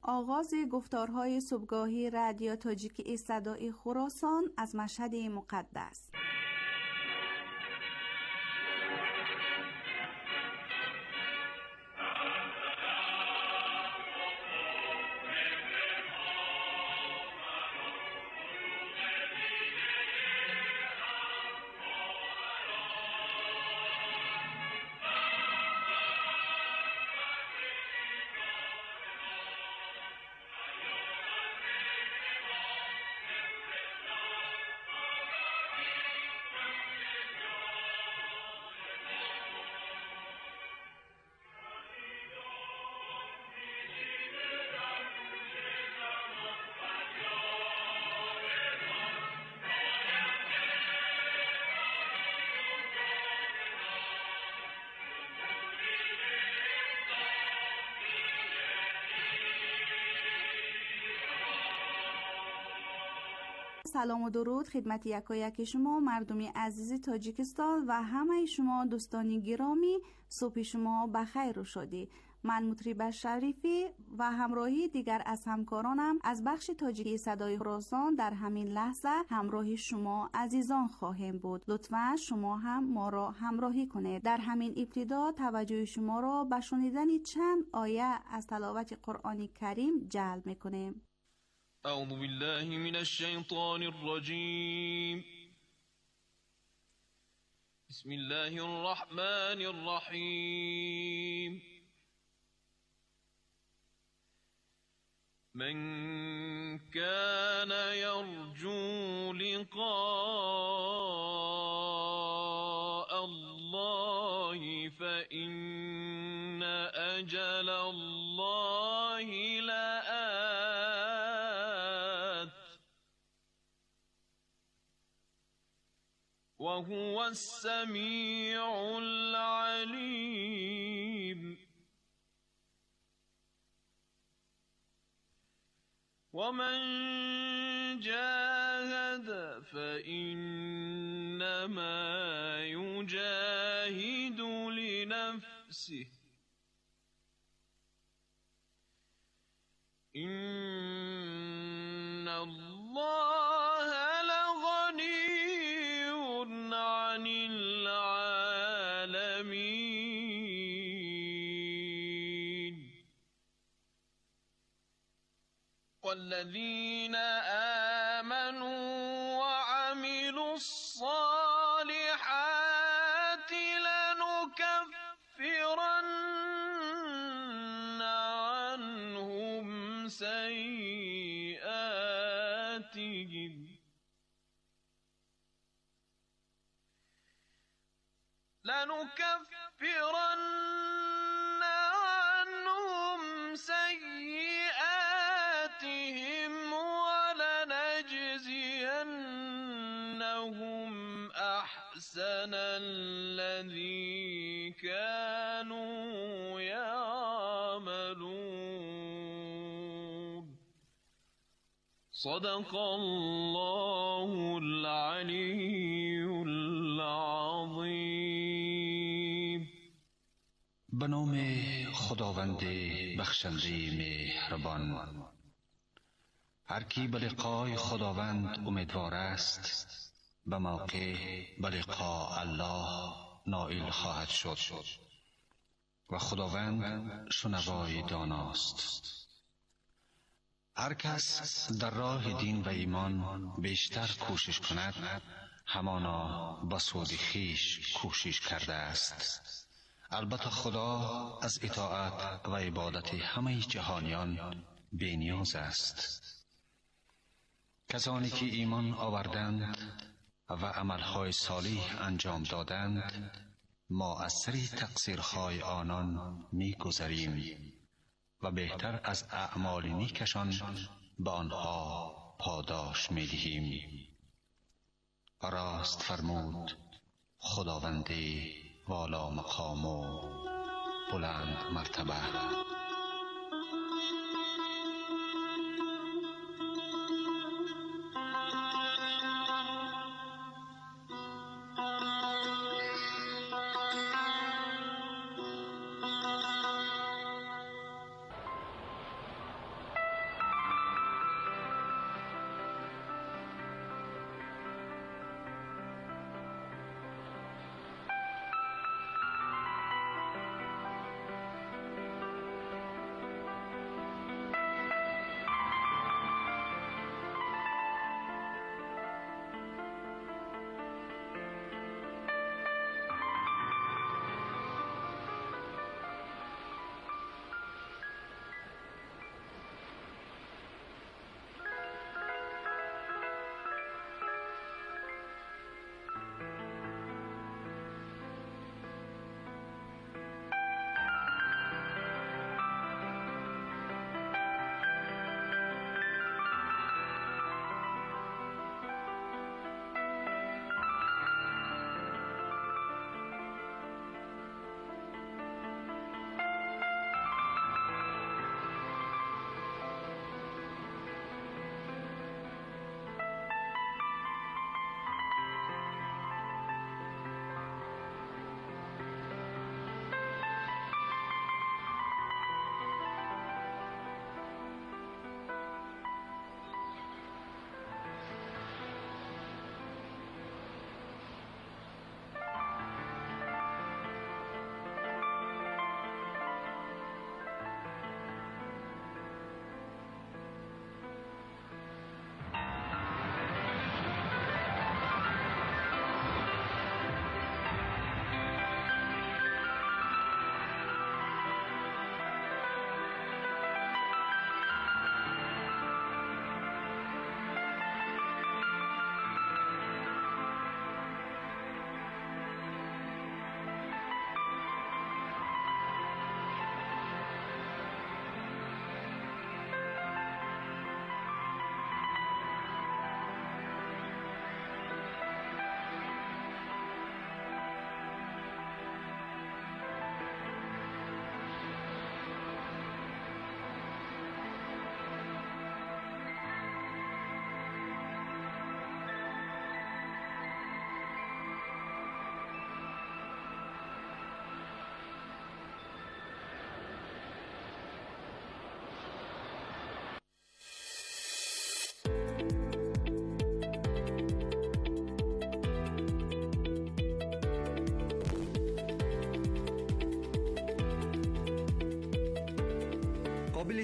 آغاز گفتارهای صبحگاهی رادیو تاجیکی صدای خراسان از مشهد مقدس. سلام و درود خدمت یکایک شما مردمی عزیز تاجیکستان و همه شما دوستان گرامی. صبح شما بخیر و شادی. من مطرب شریفی و همراهی دیگر از همکارانم از بخش تاجیکی صدای خراسان در همین لحظه همراه شما عزیزان خواهیم بود. لطفاً شما هم ما را همراهی کنید. در همین ابتدا توجه شما را به شنیدن چند آیه از تلاوت قرآن کریم جلب می‌کنیم. أعوذ بالله من الشيطان الرجيم. بسم الله الرحمن الرحيم. من كان يرجو لقاء الله فإن أجل الله لآت وهو السميع العليم. ومن جاهد فإنما يجاهد لنفسه إن الله لغني عن العالمين. والذين آمنوا وعملوا الصالحات لنكفرن عنهم سيئاتهم ولنجزينهم أحسن الذي كانوا يعملون. صدق الله العلي العظيم. به نام خداوند بخشنده مهربان. هر کی به لقای خداوند امیدوار است به موقع به لقاء الله نائل خواهد شد و خداوند شنوای داناست. هر کس در راه دین و ایمان بیشتر کوشش کند همانا به سود خویش کوشش کرده است. البته خدا از اطاعت و عبادت همه جهانیان بی‌نیاز است. کسانی که ایمان آوردند و عملهای صالح انجام دادند ما از سر تقصیرهای آنان می‌گذریم و بهتر از اعمال نیکشان به آنها پاداش می‌دهیم. راست فرمود خداوند والا مقام و بلند مرتبه.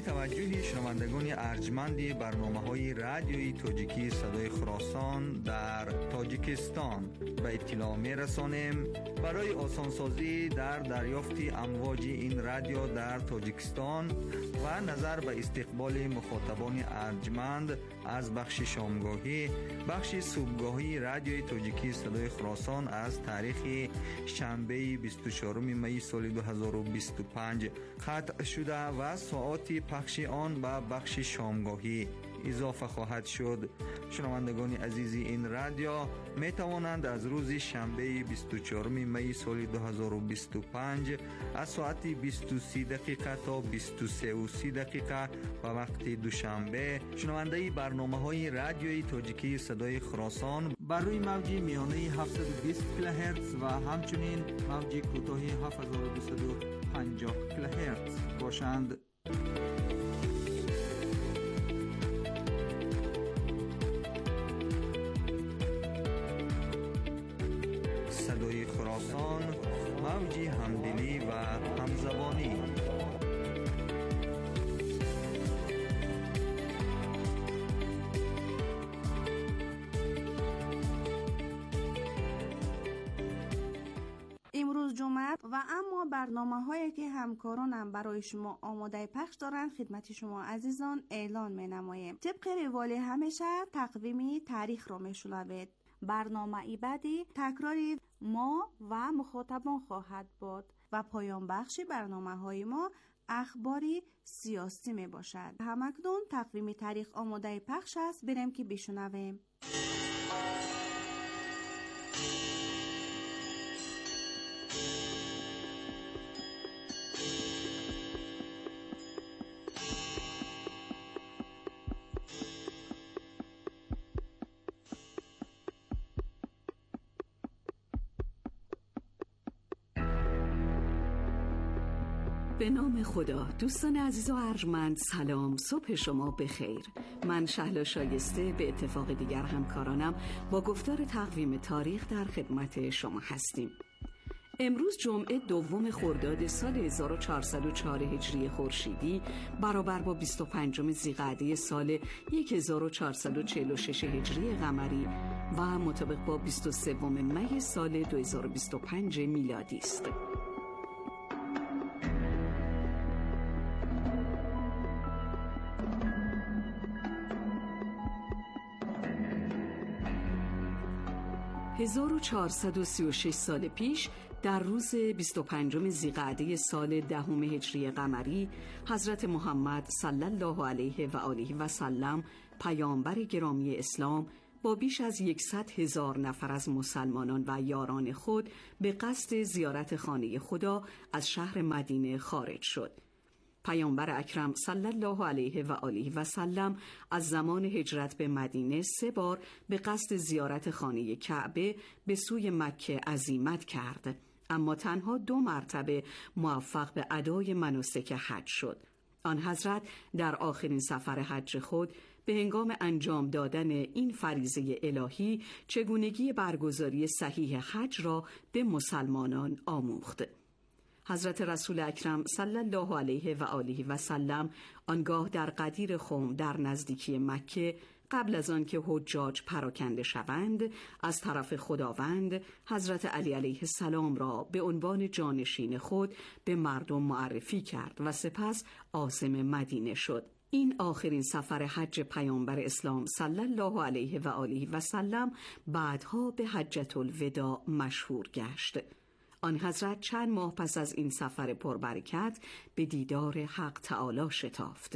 توجه شنوندگان ارجمند برنامه‌های رادیویی تاجیکی صدای خراسان در تاجیکستان به اطلاع می‌رسانیم برای آسانسازی در دریافت امواج این رادیو در تاجیکستان و نظر به استقبال مخاطبان ارجمند از بخش شامگاهی، بخش صبحگاهی رادیوی تاجیکی صدای خراسان از تاریخ شنبه 24 می سال 2025 قطع شده و ساعات پخش آن به بخش شامگاهی اضافه خواهد شد. شنوندگان عزیز این رادیو می توانند از روز شنبه 24 می سال 2025 از ساعت 23 دقیقه تا 23:30 دقیقه و وقت دوشنبه شنونده برنامه‌های رادیویی تاجیکی صدای خراسان بر روی موج میانه 720 کیلوهرتز و همچنین موج کوتاه 7250 کیلوهرتز باشند. صدای خراسان، موج همدلی و همزبانی. امروز جمعه و اما برنامه‌هایی که همکارانم برای شما آماده پخش دارند خدمت شما عزیزان اعلان می‌نماییم. طبق روال همیشه تقویم تاریخ را می‌شنوید. برنامه بعدی تکراری ما و مخاطبان خواهد بود و پایان بخش برنامه‌های ما اخباری سیاسی می باشد. همکنون تقویم تاریخ آماده پخش است، بریم که بشنویم. به نام خدا. دوستان عزیز و ارجمند، سلام، صبح شما بخیر. من شهلا شایسته به اتفاق دیگر همکارانم با گفتار تقویم تاریخ در خدمت شما هستیم. امروز جمعه 2 خرداد سال 1404 هجری خورشیدی برابر با 25 ذیقعده سال 1446 هجری قمری و مطابق با 23 می سال 2025 میلادی است. هزار و 436 سال پیش در روز 25 ذیقعده سال 10 هجری قمری حضرت محمد صلی الله علیه و آله و سلم پیامبر گرامی اسلام با بیش از 100,000 نفر از مسلمانان و یاران خود به قصد زیارت خانه خدا از شهر مدینه خارج شد. پیامبر اکرم صلی الله علیه و آله و سلم از زمان هجرت به مدینه 3 بار به قصد زیارت خانه کعبه به سوی مکه عزیمت کرد، اما تنها 2 مرتبه موفق به ادای مناسک حج شد. آن حضرت در آخرین سفر حج خود به هنگام انجام دادن این فریضه الهی چگونگی برگزاری صحیح حج را به مسلمانان آموخت. حضرت رسول اکرم صلی الله علیه و آله و سلم آنگاه در غدیر خم در نزدیکی مکه قبل از آن که حجاج پراکنده شوند از طرف خداوند حضرت علی علیه السلام را به عنوان جانشین خود به مردم معرفی کرد و سپس عاصم مدینه شد. این آخرین سفر حج پیامبر اسلام صلی الله علیه و آله و سلم بعدها به حجة الوداع مشهور گشت. آن حضرت چند ماه پس از این سفر پربرکت به دیدار حق تعالی شتافت.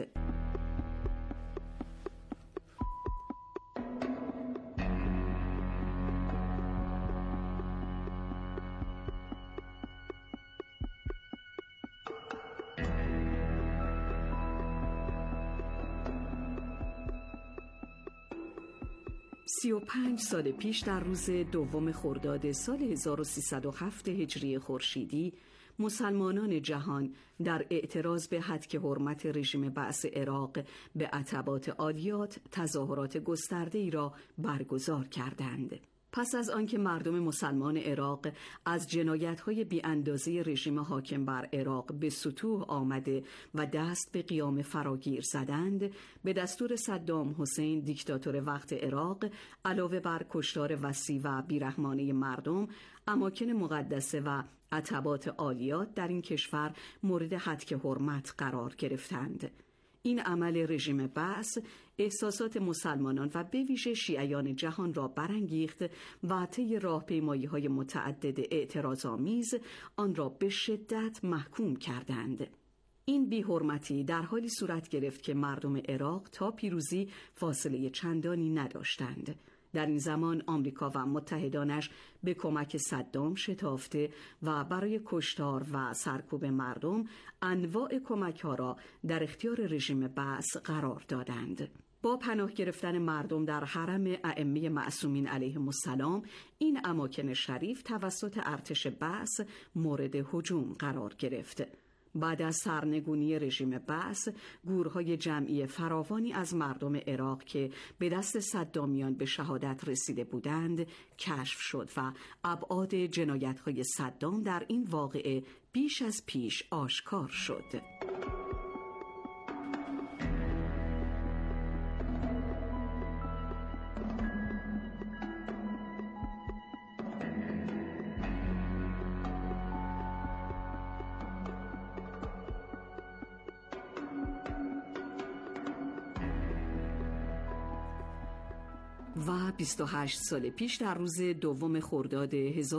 35 سال پیش در روز 2 خرداد سال 1307 هجری خورشیدی مسلمانان جهان در اعتراض به هتک حرمت رژیم بعث عراق به عتبات عالیات تظاهرات گسترده‌ای را برگزار کردند. پس از آنکه مردم مسلمان عراق از جنایت‌های بی‌اندازه رژیم حاکم بر عراق به سطوح آمده و دست به قیام فراگیر زدند، به دستور صدام حسین دیکتاتور وقت عراق علاوه بر کشتار وسیع و بیرحمانه مردم، اماکن مقدسه و عتبات عالیات در این کشور مورد هتک حرمت قرار گرفتند. این عمل رژیم بعث احساسات مسلمانان و به ویژه شیعیان جهان را برانگیخت و طی راهپیمایی‌های متعدد اعتراض‌آمیز آن را به شدت محکوم کردند. این بی‌حرمتی در حالی صورت گرفت که مردم عراق تا پیروزی فاصله چندانی نداشتند. در این زمان آمریکا و متحدانش به کمک صدام شتافته و برای کشتار و سرکوب مردم انواع کمک‌ها را در اختیار رژیم بعث قرار دادند. با پناه گرفتن مردم در حرم ائمه معصومین علیهم السلام، این اماکن شریف توسط ارتش بعث مورد هجوم قرار گرفت. بعد از سرنگونی رژیم بعث، گورهای جمعی فراوانی از مردم عراق که به دست صدامیان به شهادت رسیده بودند کشف شد و ابعاد جنایت‌های صدام در این واقعه بیش از پیش آشکار شد. و 28 سال پیش در روز 2 خرداد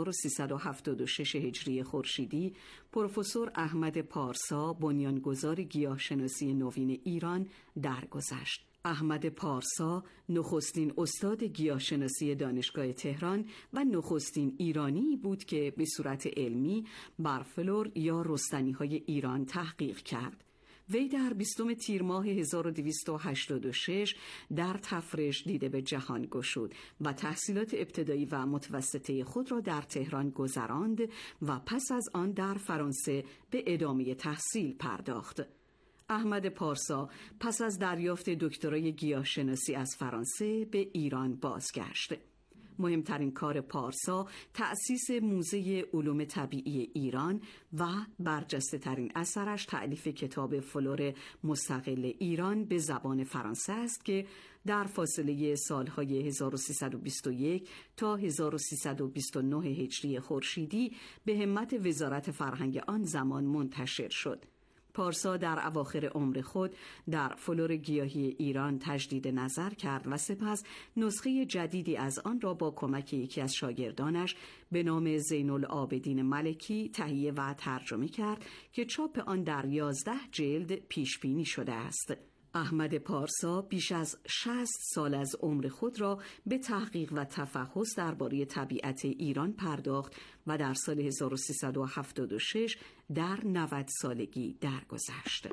1376 هجری خورشیدی، پروفسور احمد پارسا، بنیانگذار گیاهشناسی نوین ایران، درگذشت. احمد پارسا نخستین استاد گیاهشناسی دانشگاه تهران و نخستین ایرانی بود که به صورت علمی بر فلور یا رستنی‌های ایران تحقیق کرد. وی در 20 تیر ماه 1286 در تفرش دیده به جهان گشود و تحصیلات ابتدایی و متوسطه خود را در تهران گذراند و پس از آن در فرانسه به ادامه تحصیل پرداخت. احمد پارسا پس از دریافت دکترای گیاهشناسی از فرانسه به ایران بازگشت. مهمترین کار پارسا تأسیس موزه علوم طبیعی ایران و برجسته ترین اثرش تألیف کتاب فلور مستقل ایران به زبان فرانسه است که در فاصله سالهای 1321 تا 1329 هجری خورشیدی به همت وزارت فرهنگ آن زمان منتشر شد. پارسا در اواخر عمر خود در فلور گیاهی ایران تجدید نظر کرد و سپس نسخه جدیدی از آن را با کمک یکی از شاگردانش به نام زین العابدین ملکی تهیه و ترجمه کرد که چاپ آن در 11 جلد پیش بینی شده است. احمد پارسا بیش از 60 سال از عمر خود را به تحقیق و تفحص درباره طبیعت ایران پرداخت و در سال 1376 در 90 سالگی درگذشت.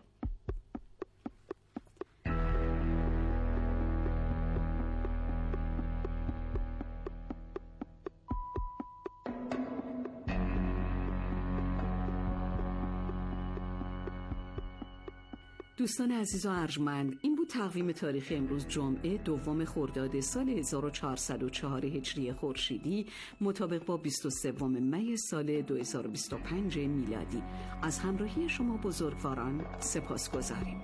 دوستان عزیز و ارجمند، این بود تقویم تاریخی امروز جمعه 2 خرداد سال 1404 هجری خورشیدی مطابق با 23 می سال 2025 میلادی. از همراهی شما بزرگواران سپاسگزاریم.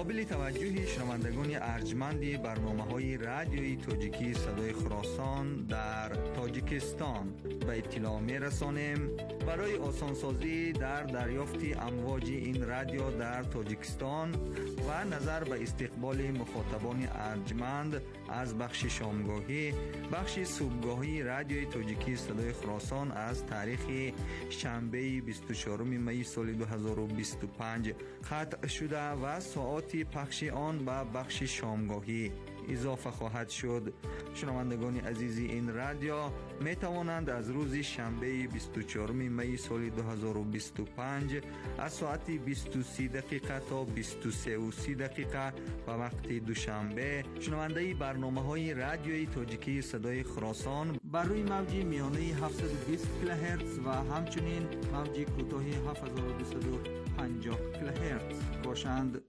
قابل توجه شنوندگان ارجمند برنامه‌های رادیویی تاجیکی صدای خراسان در تاجیکستان به اطلاع می‌رسانیم برای آسانسازی در دریافت امواج این رادیو در تاجیکستان و نظر به استقبال مخاطبان ارجمند از بخش شامگاهی، بخش صبحگاهی رادیوی تاجیکی صدای خراسان از تاریخ شنبه 24 می سال 2025 قطع شده و ساعت پخش آن به بخش شامگاهی اضافه خواهد شد. شنوندگان عزیز، این رادیو می توانند از روز شنبه 24 می سال 2025 از ساعت 23 دقیقه تا 23:30 دقیقه و وقت دوشنبه شنونده برنامه‌های رادیویی تاجیکی صدای خراسان بر روی موج میانه 720 کیلوهرتز و همچنین موج کوتاه 7250 کیلوهرتز باشند.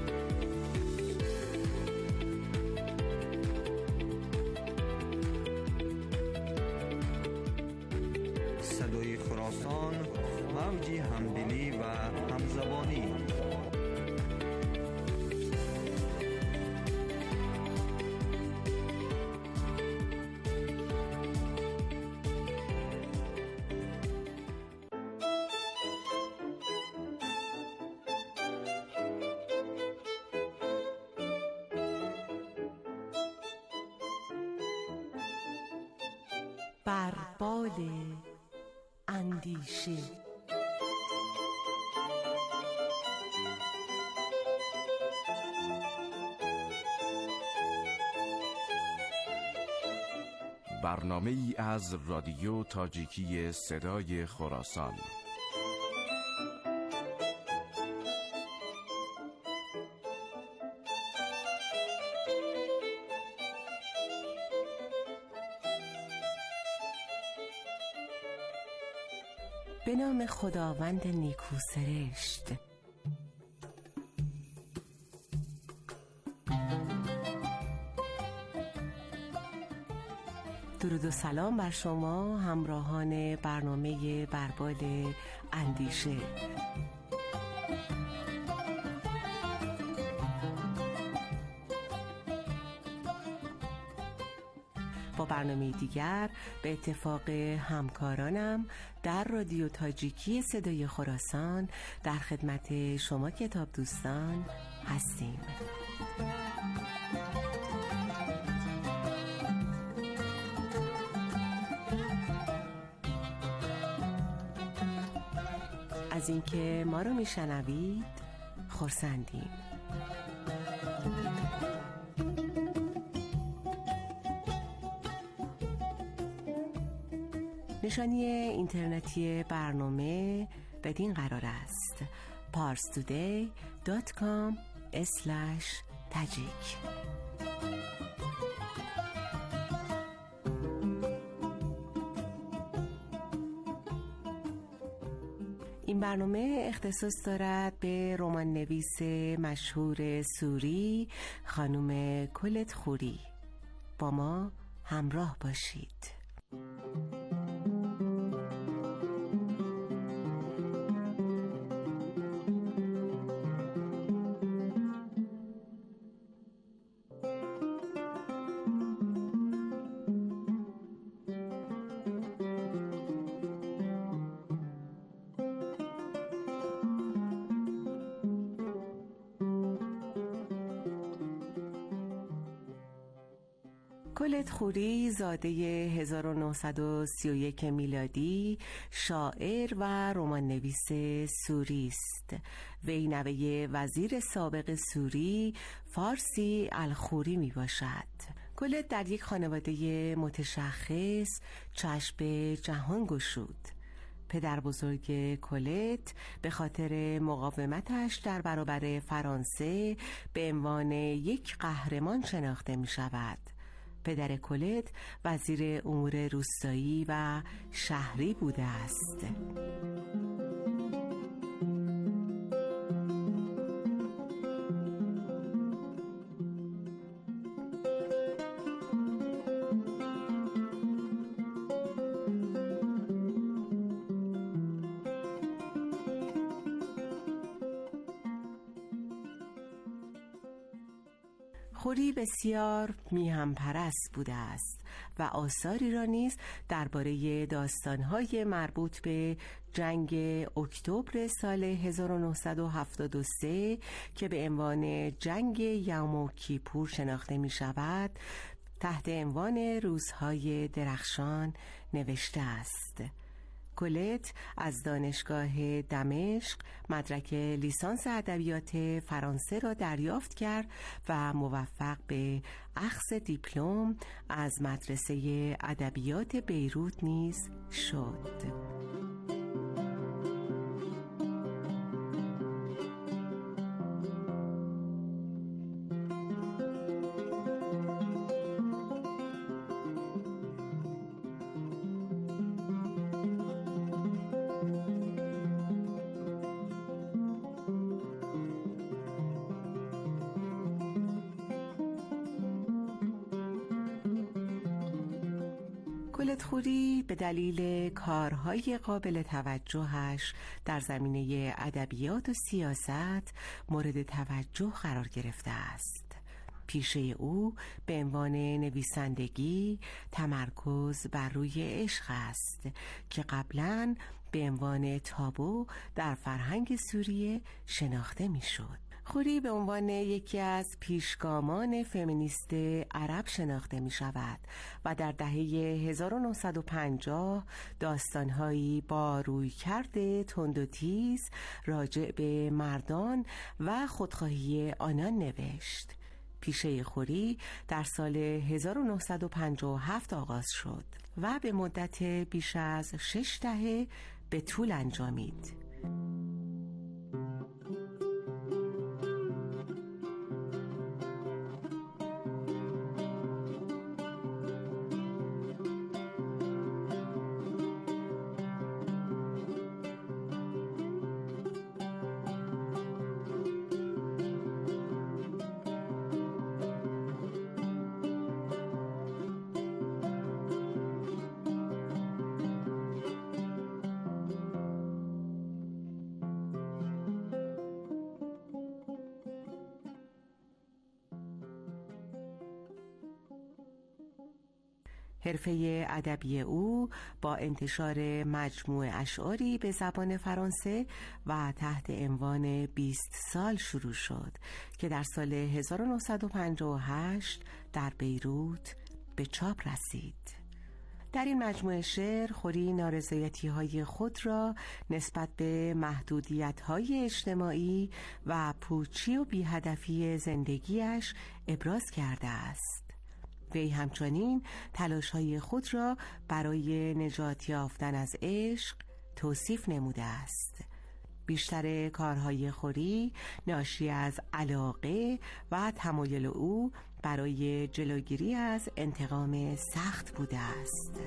صدای خراسان، موجی همدلی و همزبانی. بر بال اندیشه. برنامه ای از رادیو تاجیکی صدای خراسان. به نام خداوند نیکوسرشت. درود و سلام بر شما همراهان برنامه بربال اندیشه. با برنامه دیگر به اتفاق همکارانم در رادیو تاجیکی صدای خراسان در خدمت شما کتاب دوستان هستیم. از اینکه ما رو میشنوید خرسندیم. نشانی اینترنتی برنامه بدین قرار است: parstoday.com/tajik. این برنامه اختصاص دارد به رمان نویس مشهور سوری خانم کلت خوری. با ما همراه باشید. کلت خوری زاده 1931 میلادی شاعر و رمان نویس سوری است. وی نوه وزیر سابق سوری فارسی الخوری می باشد. کلت در یک خانواده متشخص چشم به جهان گشود. پدر بزرگ کلت به خاطر مقاومتش در برابر فرانسه به عنوان یک قهرمان شناخته می شود. پدر کلت وزیر امور روستایی و شهری بوده است. خوری بسیار میهم پرست بوده است و آثاری را نیز درباره داستان‌های مربوط به جنگ اکتبر سال 1973 که به عنوان جنگ یوم کیپور شناخته می شود تحت عنوان روزهای درخشان نوشته است. کولت از دانشگاه دمشق مدرک لیسانس ادبیات فرانسه را دریافت کرد و موفق به اخذ دیپلم از مدرسه ادبیات بیروت نیز شد. کولت خوری به دلیل کارهای قابل توجهش در زمینه ادبیات و سیاست مورد توجه قرار گرفته است. پیشه او به عنوان نویسندگی تمرکز بر روی عشق است که قبلاً به عنوان تابو در فرهنگ سوریه شناخته می‌شد. خوری به عنوان یکی از پیشگامان فمینیست عرب شناخته می شود و در دهه 1950 داستانهایی با رویکرد تند و تیز راجع به مردان و خودخواهی آنان نوشت. پیشه خوری در سال 1957 آغاز شد و به مدت بیش از 6 دهه به طول انجامید. حرفه ادبی او با انتشار مجموعه اشعاری به زبان فرانسه و تحت عنوان 20 سال شروع شد که در سال 1958 در بیروت به چاپ رسید. در این مجموعه شعر خوری نارضایتی‌های خود را نسبت به محدودیت‌های اجتماعی و پوچی و بی‌هدفی زندگیش ابراز کرده است. وی همچنین تلاش‌های خود را برای نجات یافتن از عشق توصیف نموده است. بیشتر کارهای خوری ناشی از علاقه و تمایل او برای جلوگیری از انتقام سخت بوده است.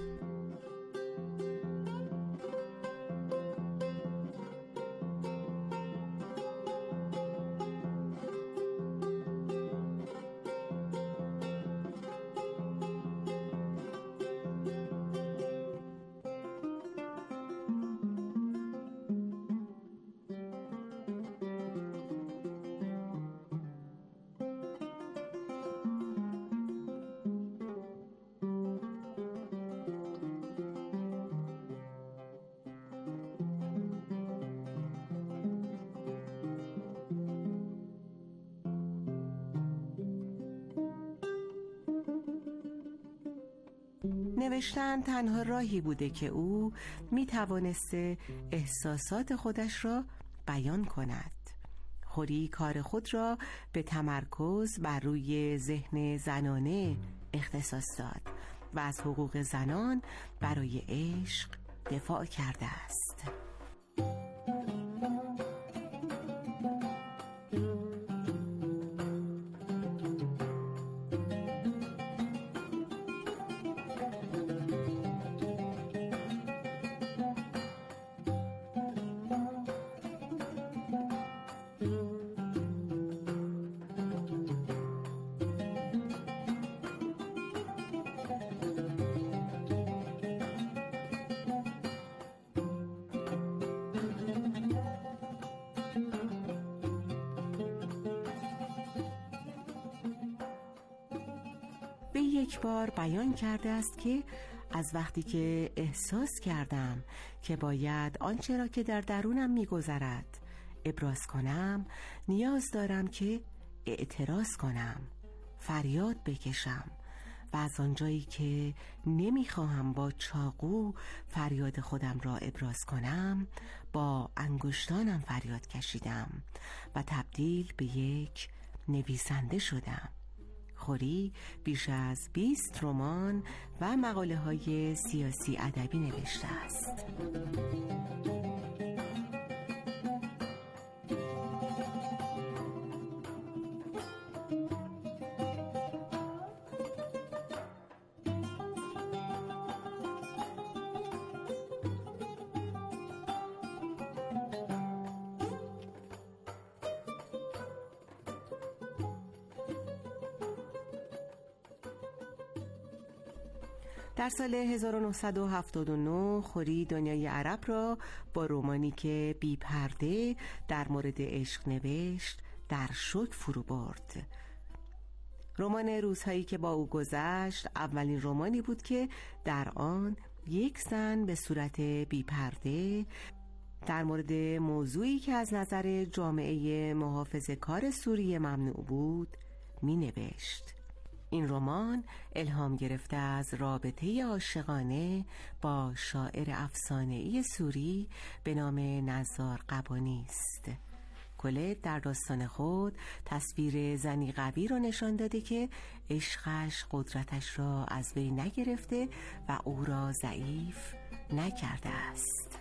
نوشتن تنها راهی بوده که او می توانسته احساسات خودش را بیان کند. خوری کار خود را به تمرکز بر روی ذهن زنانه اختصاص داد و از حقوق زنان برای عشق دفاع کرده است. وی یک بار بیان کرده است که از وقتی که احساس کردم که باید آنچه را که در درونم می‌گذرد ابراز کنم، نیاز دارم که اعتراض کنم، فریاد بکشم و از آنجایی که نمیخواهم با چاقو فریاد خودم را ابراز کنم، با انگشتانم فریاد کشیدم و تبدیل به یک نویسنده شدم. خوری بیش از 20 رمان و مقاله های سیاسی ادبی نوشته است. در سال 1979 خوری دنیای عرب را با رمانی که بی پرده در مورد عشق نوشت در شوک فرو برد. رمان روزهایی که با او گذشت اولین رمانی بود که در آن یک زن به صورت بی پرده در مورد موضوعی که از نظر جامعه محافظه‌کار سوریه ممنوع بود می نوشت. این رمان الهام گرفته از رابطه عاشقانه با شاعر افسانه‌ای سوری به نام نزار قبانی است. کلت در داستان خود تصویر زنی قوی را نشان داده که عشقش قدرتش را از وی نگرفته و او را ضعیف نکرده است.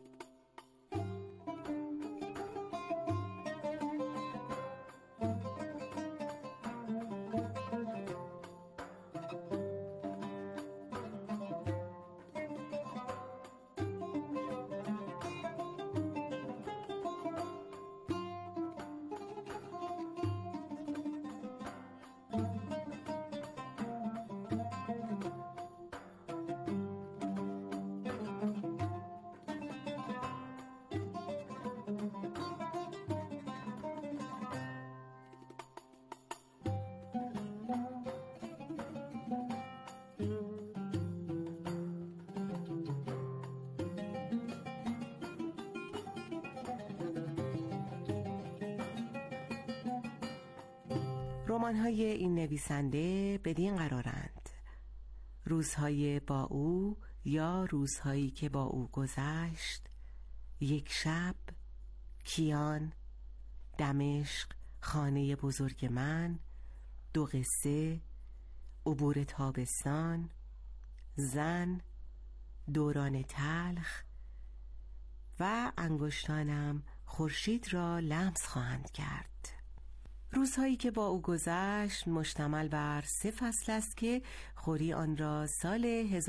رمان‌های این نویسنده بدین قرارند: روزهای با او یا روزهایی که با او گذشت، یک شب، کیان، دمشق، خانه بزرگ من، دو قصه، عبور تابستان، زن، دوران تلخ و انگشتانم خورشید را لمس خواهند کرد. روزهایی که با او گذشت مشتمل بر 3 فصل است که خوری آن را سال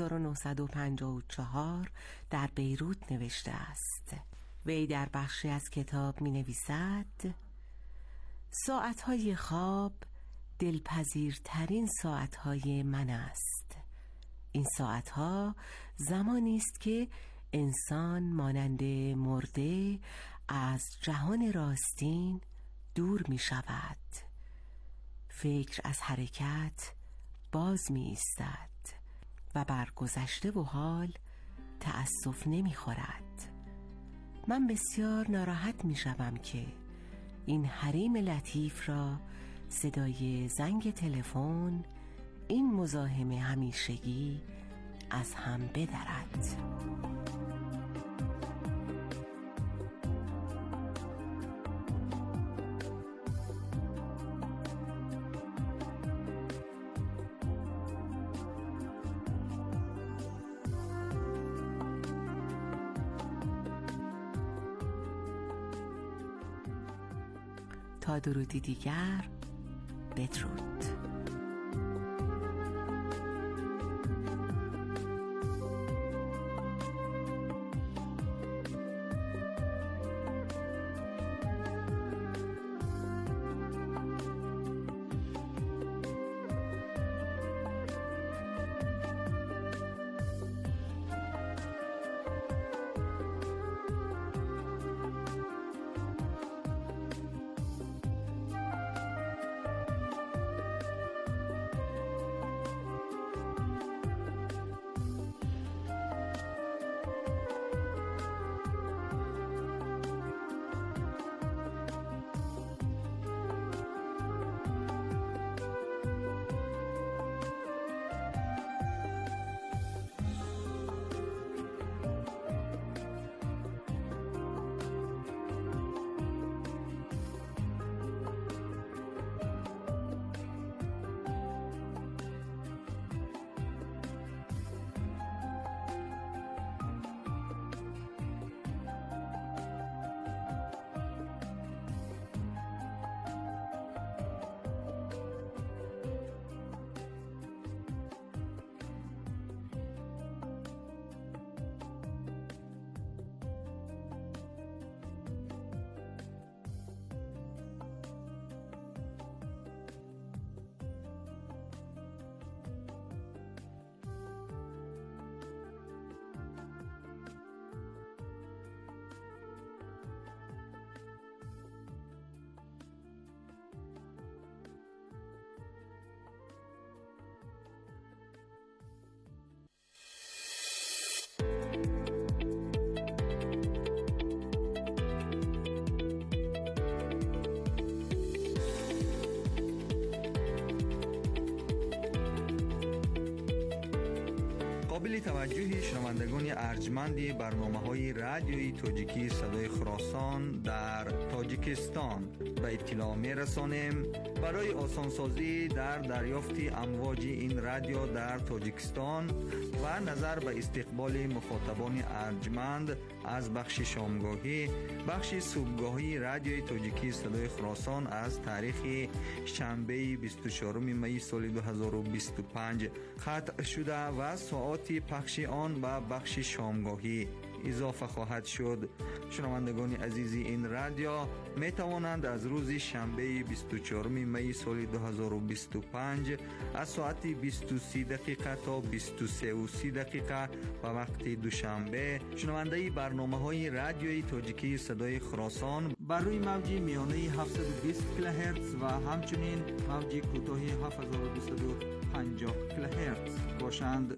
1954 در بیروت نوشته است. وی در بخشی از کتاب می نویسد: ساعتهای خواب دلپذیرترین ساعتهای من است. این ساعتها زمانی است که انسان مانند مرده از جهان راستین دور می شود. فکر از حرکت باز می ایستد و بر گذشته و حال تأسف نمی خورد. من بسیار ناراحت می شوم که این حریم لطیف را صدای زنگ تلفن، این مزاحم همیشگی از هم بدرد. تا درودی دیگر، بدرود. قابل توجه شنوندگان ارجمند برنامه‌های رادیویی تاجیکی صدای خراسان در تاجیکستان به اطلاع می‌رسانیم برای آسانسازی در دریافت امواج این رادیو در تاجیکستان و نظر به استقبال مخاطبان ارجمند از بخش شامگاهی، بخش صبحگاهی رادیوی تاجیکی صدای خراسان از تاریخ شنبه 24 می سال 2025 قطع شده و ساعات پخش آن به بخش شامگاهی اضافه خواهد شد. شنوندگان عزیز این رادیو می توانند از روز شنبه 24 می سال 2025 از ساعت 23 دقیقه تا 23:30 دقیقه و وقت دوشنبه شنونده برنامه‌های رادیویی تاجیکی صدای خراسان بر روی موج میانه 720 کیلوهرتز و همچنین موج کوتاه 7250 کیلوهرتز باشند.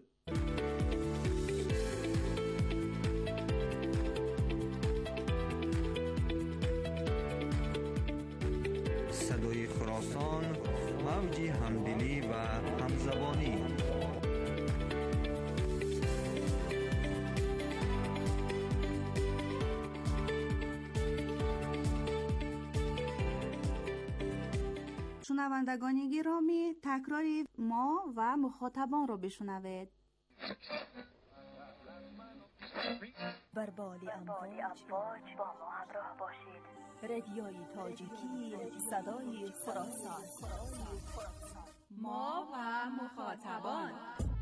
صدای خراسان، موج همدلی و همزبانی. شنوندگان گرامی، تکراری ما و مخاطبان را بشنوید. بر بال امواج با ما همراه باشید. رادیوی تاجیکی صدای خراسان. ما و مخاطبان.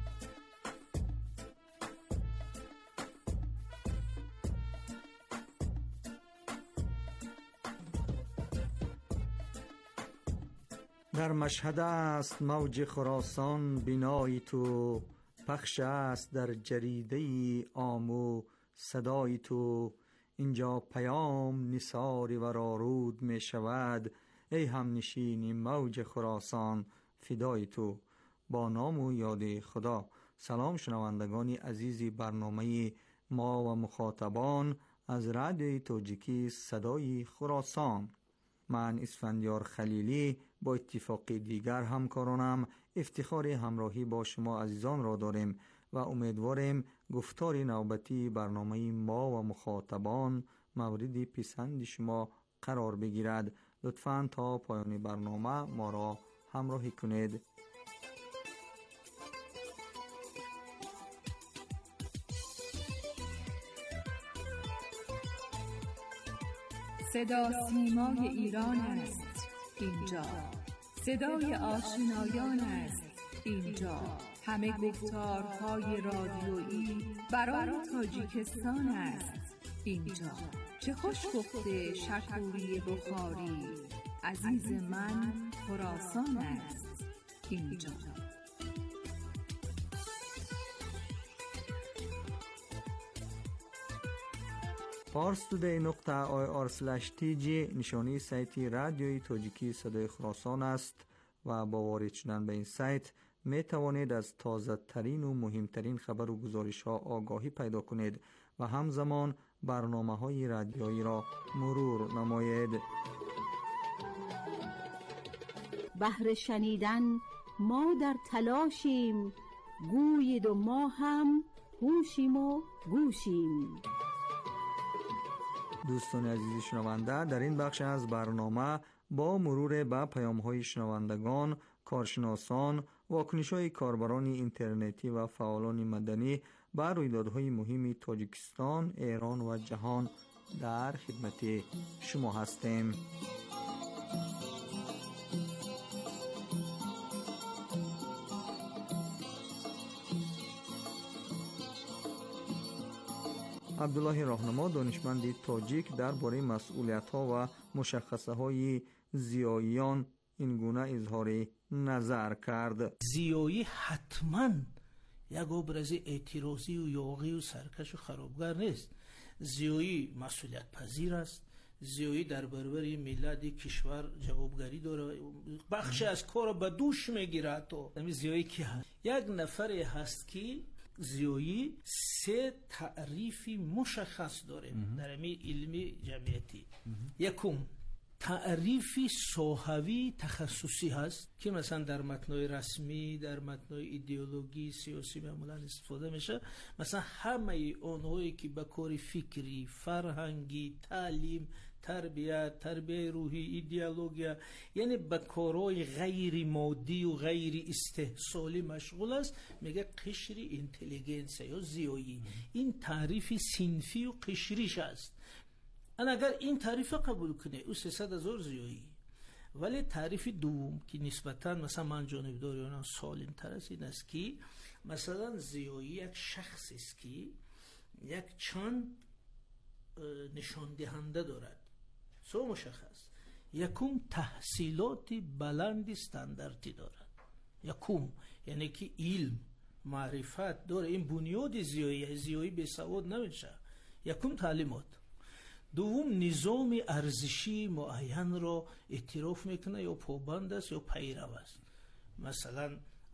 در مشهد است موج خراسان بینای تو، پخش است در جریده آمو صدای تو. اینجا پیام نثار ورارود می شود، ای همنشین موج خراسان فدای تو. با نام و یاد خدا. سلام شنوندگان عزیزی برنامه ما و مخاطبان از رادیوی تاجیکی صدای خراسان. من اسفندیار خلیلی با اتفاق دیگر همکارانم افتخار همراهی با شما عزیزان را داریم و امیدواریم گفتار نوبتی برنامه ما و مخاطبان مورد پسند شما قرار بگیرد. لطفاً تا پایان برنامه ما را همراهی کنید. صدا سیمای ایران است اینجا، صدای آشنایان است اینجا، همه گفتارهای رادیویی برای تاجیکستان است اینجا. چه خوش گفته شکوری بخاری، عزیز من خراسان است اینجا. parstoday.ir/tg نشانی سایت رادیوی تاجیکی صدای خراسان است و با وارد شدن به این سایت می توانید از تازه ترین و مهمترین خبر و گزارش ها آگاهی پیدا کنید و همزمان برنامه های رادیویی را مرور نمایید. بهر شنیدن ما در تلاشیم، گویید و ما هم هوشیم و گوشیم. دوستان عزیز شنونده، در این بخش از برنامه با مرور به پیام‌های شنوندگان، کارشناسان، واکنش‌های کاربران اینترنتی و فعالان مدنی بر رویدادهای مهم تاجیکستان، ایران و جهان در خدمت شما هستیم. عبدالله راهنما دانشمند تاجیک درباره مسئولیت‌ها و مشخصه‌های زیاییان این گونه اظهار نظر کرد. زیایی حتما یک ابراز اعتراضی و یاغی و سرکش و خرابگر نیست. زیایی مسئولیت پذیر است. زیایی در برابر ملت کشور جوابگری داره، بخش از کار به دوش میگیره. تو همین زیایی کی هست؟ یک نفری هست که زیایی سه تعریفی مشخص داره در علمی جمعیتی. یکم تعریفی صحوی تخصصی هست که مثلا در متن‌های رسمی، در متن‌های ایدئولوژی سیاسی معمولا استفاده میشه. مثلا همه اونهایی که به کار فکری، فرهنگی، تعلیم، تربیت روحی، ایدئولوژی، یعنی به کارهای غیر مادی و غیر استحصالی مشغول است، میگه قشر اینتلیجنس یا زیایی. این تعریف صنفی و قشریش است. اگر این تعریف قبول کنه او 300,000 زیایی. ولی تعریف دوم که نسبتاً مثلا من جانبداری اونم سالم تر است، این است که مثلا زیایی یک شخص است که یک چند نشان دهنده دارد. سو مشخص. یکم تحصیلات بلند استانداردی دارد. یکم یعنی که علم معرفت داره. این بنیاد زیایی به سواد نمیشه. یکم تعلیمات. دوم نظام ارزشی معین را اعتراف میکنه یا پابند است یا پیرو است. مثلا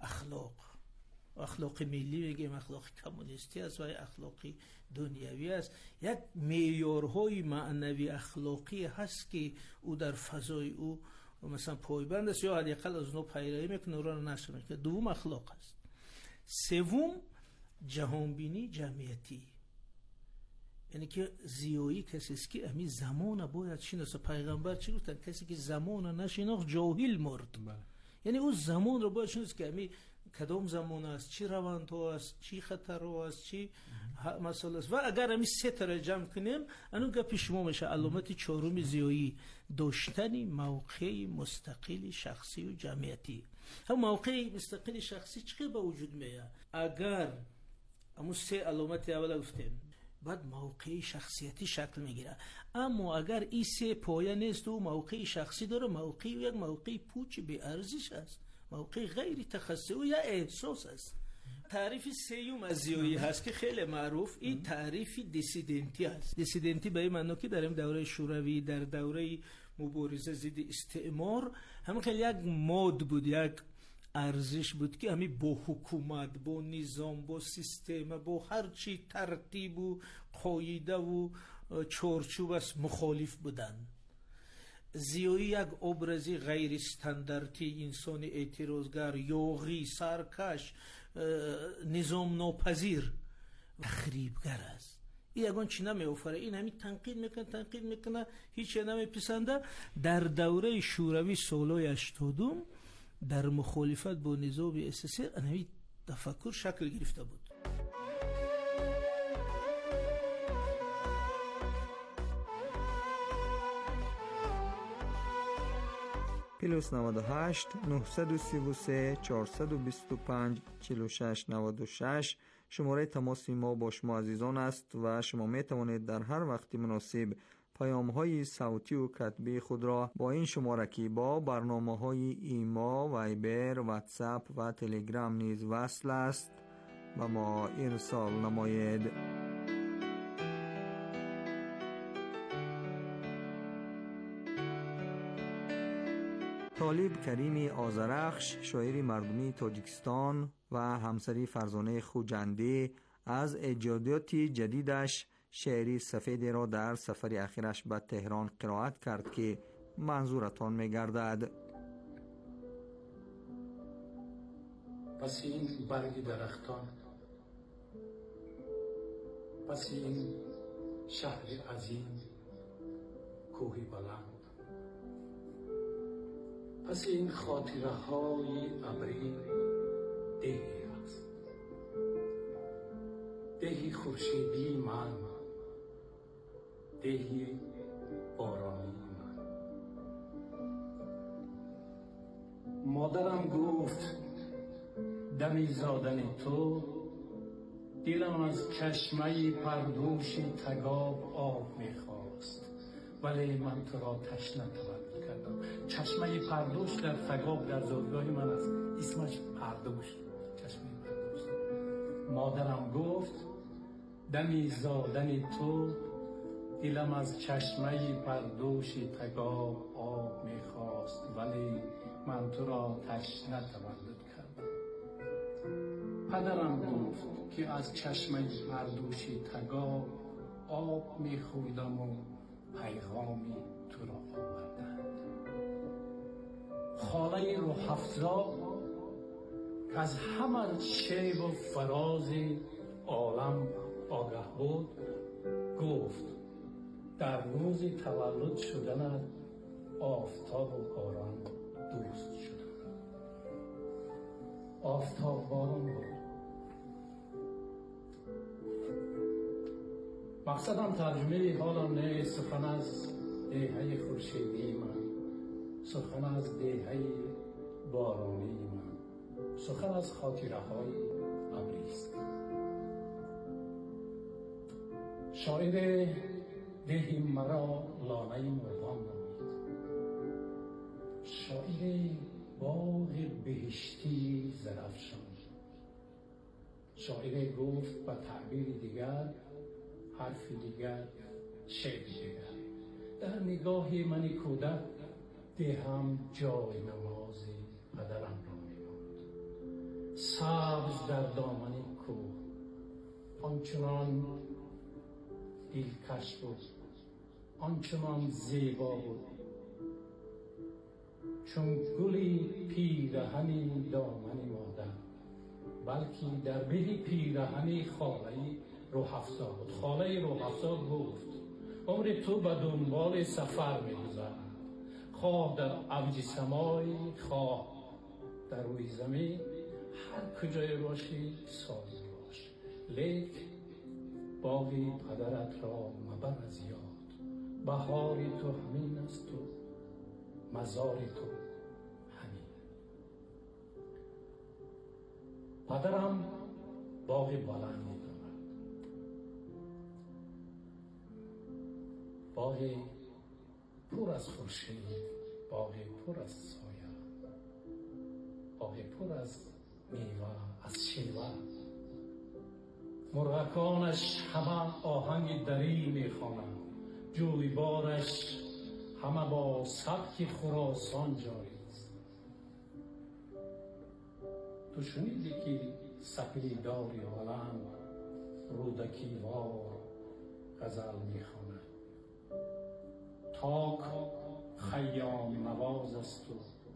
اخلاق ملی بگیم، اخلاق کمونیستی است و اخلاقی دنیوی است. یک معیارهای معنوی اخلاقی هست که او در فضای او مثلا پایبند است یا حداقل از اونها پیروی میکنه، اون را نشر میکنه. دوم اخلاق است. سوم جهانبینی جمعیتی، یعنی که زیایی کسی است که امی زمان باید شناسه. پیغمبر چی گفتن؟ کسی که زمان نشناخت جاهل مرد. یعنی او زمان رو باید شناسه که امی کدام زمان است، چی روند ها است، چی خطر ها است، چی مسئله است. و اگر امی سه تا جمع کنیم انو گپ شما میشه. علامت چهارم زیایی داشتن موقع مستقل شخصی و جمعیتی. هم موقع مستقل شخصی چقدر به وجود میاد؟ اگر امو سه علامت اول گفتیم، بعد موقع شخصیتی شکل میگیره. اما اگر این سه پایه نیست و موقع شخصی داره، موقع یک موقع پوچ به ارزش است، موقع غیر تخصصی و یا احساس است. تعریف سیوم از زیایی هست که خیلی معروف. این تعریف دیسیدنتی است. دیسیدنتی به این معنی که در این دوره شوروی، در دوره مبارزه ضد استعمار، هم خیلی یک مود بود، یک ارزش بود که همی با حکومت، با نظام، با سیستم، با هر چی ترتیب و قاعده و چارچوب است مخالف بودن. زیایی یک ابرزی غیر استانداردی، انسان اعتراضگر، یاغی، سرکش، نظام ناپذیر، تخریبگر است. این اگه چی نمی‌افره، این همی تنقید میکنه هیچ نمیپسنده. در دوره شوروی سالهای 80 در مخالفت با نظام اساسی انوی تفکر شکل گرفته بود. +98 933 425 46 96 شماره تماس ما با شما عزیزان است و شما می توانید در هر وقت مناسب پیام‌های صوتی و کتبی خود را با این شماره که با برنامه‌های ایما، وایبر، واتساپ و تلگرام نیز وصل است و ما ارسال نمایید. طالب کریم آذرخش، شاعر مردمی تاجیکستان و همسری فرزانه خوجنده، از ایجادات جدیدش شعری سفید را در سفر اخیرش به تهران قرائت کرد که منظورتان می‌گردد. پس این برگ درختان، پس این شهر عظیم، کوهی بلند، پس این خاطره های ابری، دهی است، دهی خورشیدی من، دهی بارانی من. مادرم گفت دمی زادن تو، دلم از چشمه پردوش تگاب آب میخواست، ولی من تو را تشنه تولد کردم. چشمه پردوش در تگاب در زادگاه من است، اسمش پردوش، چشمه پردوش. مادرم گفت دمی زادن تو، دلم از چشمه پردوش تگاب آب میخواست، ولی من تو را تشنه تولد کردم. پدرم گفت که از چشمه پردوش تگاب آب میخوردم و پیغامی تو را آوردم. خاله روح افزا که از همه شیب و فراز عالم آگاه بود گفت در روز تولد شدنت آفتاب و باران دوست شدند. آفتاب باران بود. مقصدم ترجمه حالم نه سخن از دیهه خورشیدی من، سخن از دیهه بارانی من، سخن از خاطره های ابریست. شاعر دهی مرا لانه مرغان نامید، شاعر باغ بهشتی زرافشان، شاعر گفت به تعبیر دیگر، حرف دیگر، شعر دیگر. در نگاه من کودک دهم جای نماز پدرم را می‌ماند. سبز در دامن کوه آنچنان دلکش بود، آنچنان زیبا بود چون گلی پیرهن دامن مادر، بلکه در به پیرهن خاله روح افزا بود. خاله روح افزا گفت عمر تو به دنبال سفر می‌گذرد، خواه در اوج سمای، خواه در روی زمین، هر کجای باشی سالی باش، لیک باغ پدرت را مبر از یاد. بهار تو همین است و مزار تو همین. پدرم باغ بلندی دارد، باغ پر از خورشید، باغ پر از سایه، باغ پر از میوه، از شیوه. مرغکانش همه آهنگ دری میخوانند، جویبارش همه با سبک خراسان جاری است. تو شنیدی که سپیداری بلند رودکی وار غزل میخواند، تاک خیام نواز است و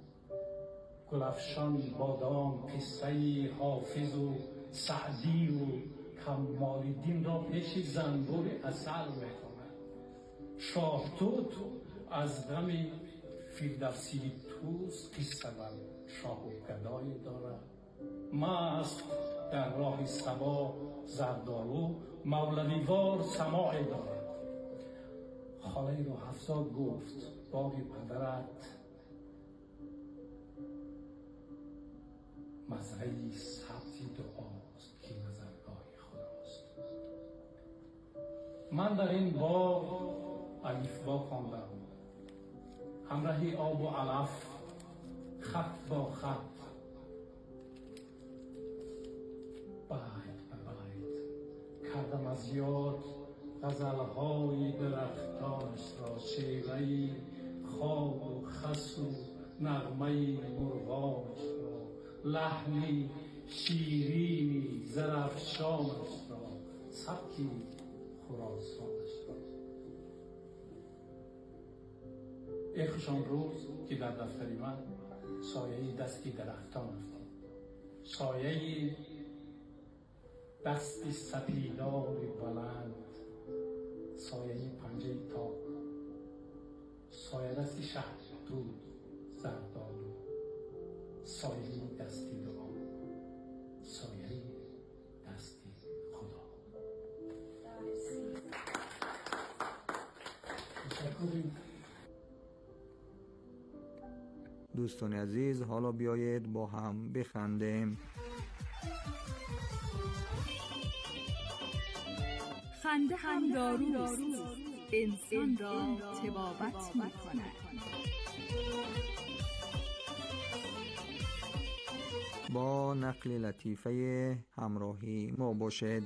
گلفشان بادام قصه حافظ و سعدی و کمال الدین را پیش زنبور اصل میخواند. شاهتوت از غم فردوسی توس قصه بر شاه و گدای دارد. مست در راه صبا زردالو مولویوار سماع دارد. خاله روح افزا گفت باغ پدرت مزرعه سبزی دعاست که نظرگاه خداست. من در این باغ الفبا خواندم، همراهی آب و علف، خط با خط، بیت به بیت کردم از یاد غزلهای درختانش را، شیوهی خار و خس و نغمه مرغانش را، لحنی شیرینی زرافشانش را، سبکی خراسانش را. یک خوشان روز که در دفتری من سایه دستی درختان افتاد، سایه دستی سپیدار بلند، سایه پنجه تاک، سایه دستی شهدود زردالو، سایه دستی دعا، سایه دستی خدا. دوستان عزیز، حالا بیایید با هم بخندیم. خنده هم داروست، انسان را طبابت می‌کند. با نقل لطیفه همراهی ما باشد.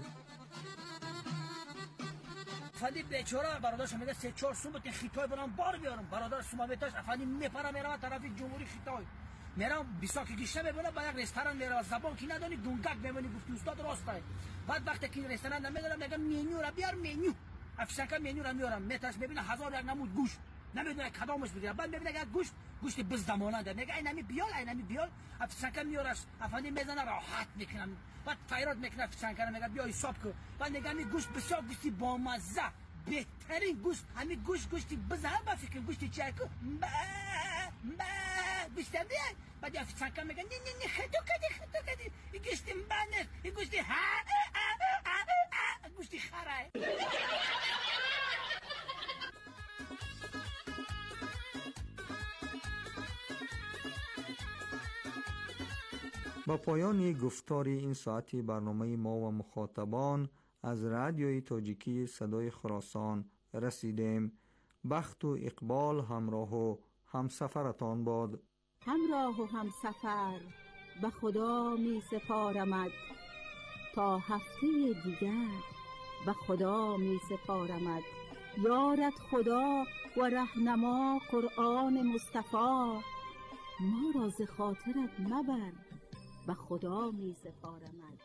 افندی بیچاره برادرش میگه 3-4 سومت خیتای برام بار بیارم. برادر سوماویتاش افندی میپره میرم طرف جمهوری خیتای، میرم بیساکی گشته میبونه با یک رستوران میرم، زبان کی ندانی دونگک میبونی گفتی استاد راسته. بعد وقتی که رستوران نمیدونم میگم مینیو را بیار، مینیو افسانه مینیو را میارم، میتاش میبینه 1000 یک نمود گوشت، نمیدونه کدامش بده. بعد میبینه یک گوشت گوشت بز دماننده میگه اینمی بیال افسانکر میارش افندی میزنه راحت میکنم بعد فیراد میکنه افسانکر میگه بیا حساب کن بعد میگه همین گوشت بسیار گوشتی با مزه بهترین گوشت همین گوشتی بز هم با فکر گوشتی چرکو گوشتم دیگه بعد افسانکر میگه نه خطو کدی این گوشت منه این گوشتی گوشتی خره. با پایان گفتار این ساعتی برنامه ما و مخاطبان از رادیوی تاجیکی صدای خراسان رسیدیم. بخت و اقبال همراه و همسفرتان باد. همراه و همسفر به خدا می سپارمد، تا هفته دیگر به خدا می سپارمد. یارت خدا و رهنما قرآن مصطفی، ما را ز خاطرت مبر، به خدا می سپارمد.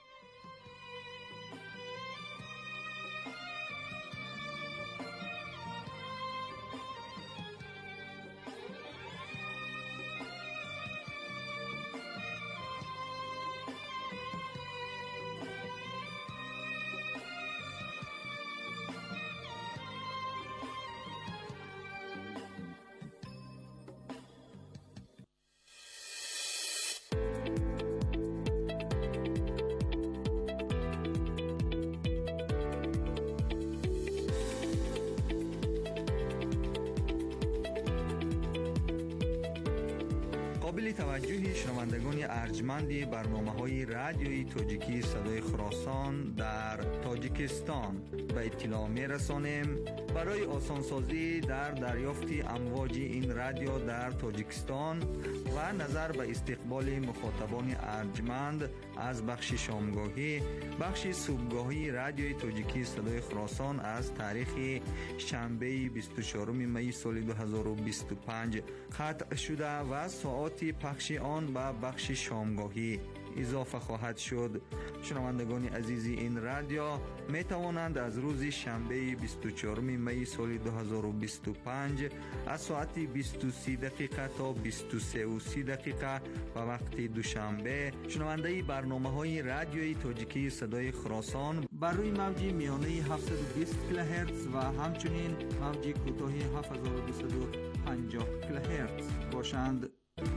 قابل توجه شنوندگان ارجمند برنامه‌های رادیویی تاجیکی صدای خراسان در تاجیکستان به اطلاع می‌رسانیم برای آسانسازی در دریافت امواج این رادیو در تاجیکستان و نظر به استقبال مخاطبان ارجمند از بخش شامگاهی، بخش صبحگاهی رادیوی تاجیکی صدای خراسان از تاریخ شنبه 24 می سال 2025 قطع شده و ساعت پخش آن به بخش شامگاهی اضافه خواهد شد. شنوندگان عزیز این رادیو می توانند از روز شنبه 24 می سال 2025 از ساعت 23 دقیقه تا 23:30 دقیقه و وقت دوشنبه شنونده برنامه‌های رادیویی تاجیکی صدای خراسان بر روی موج میانه 720 کیلوهرتز و همچنین موج کوتاه 7250 کیلوهرتز باشند.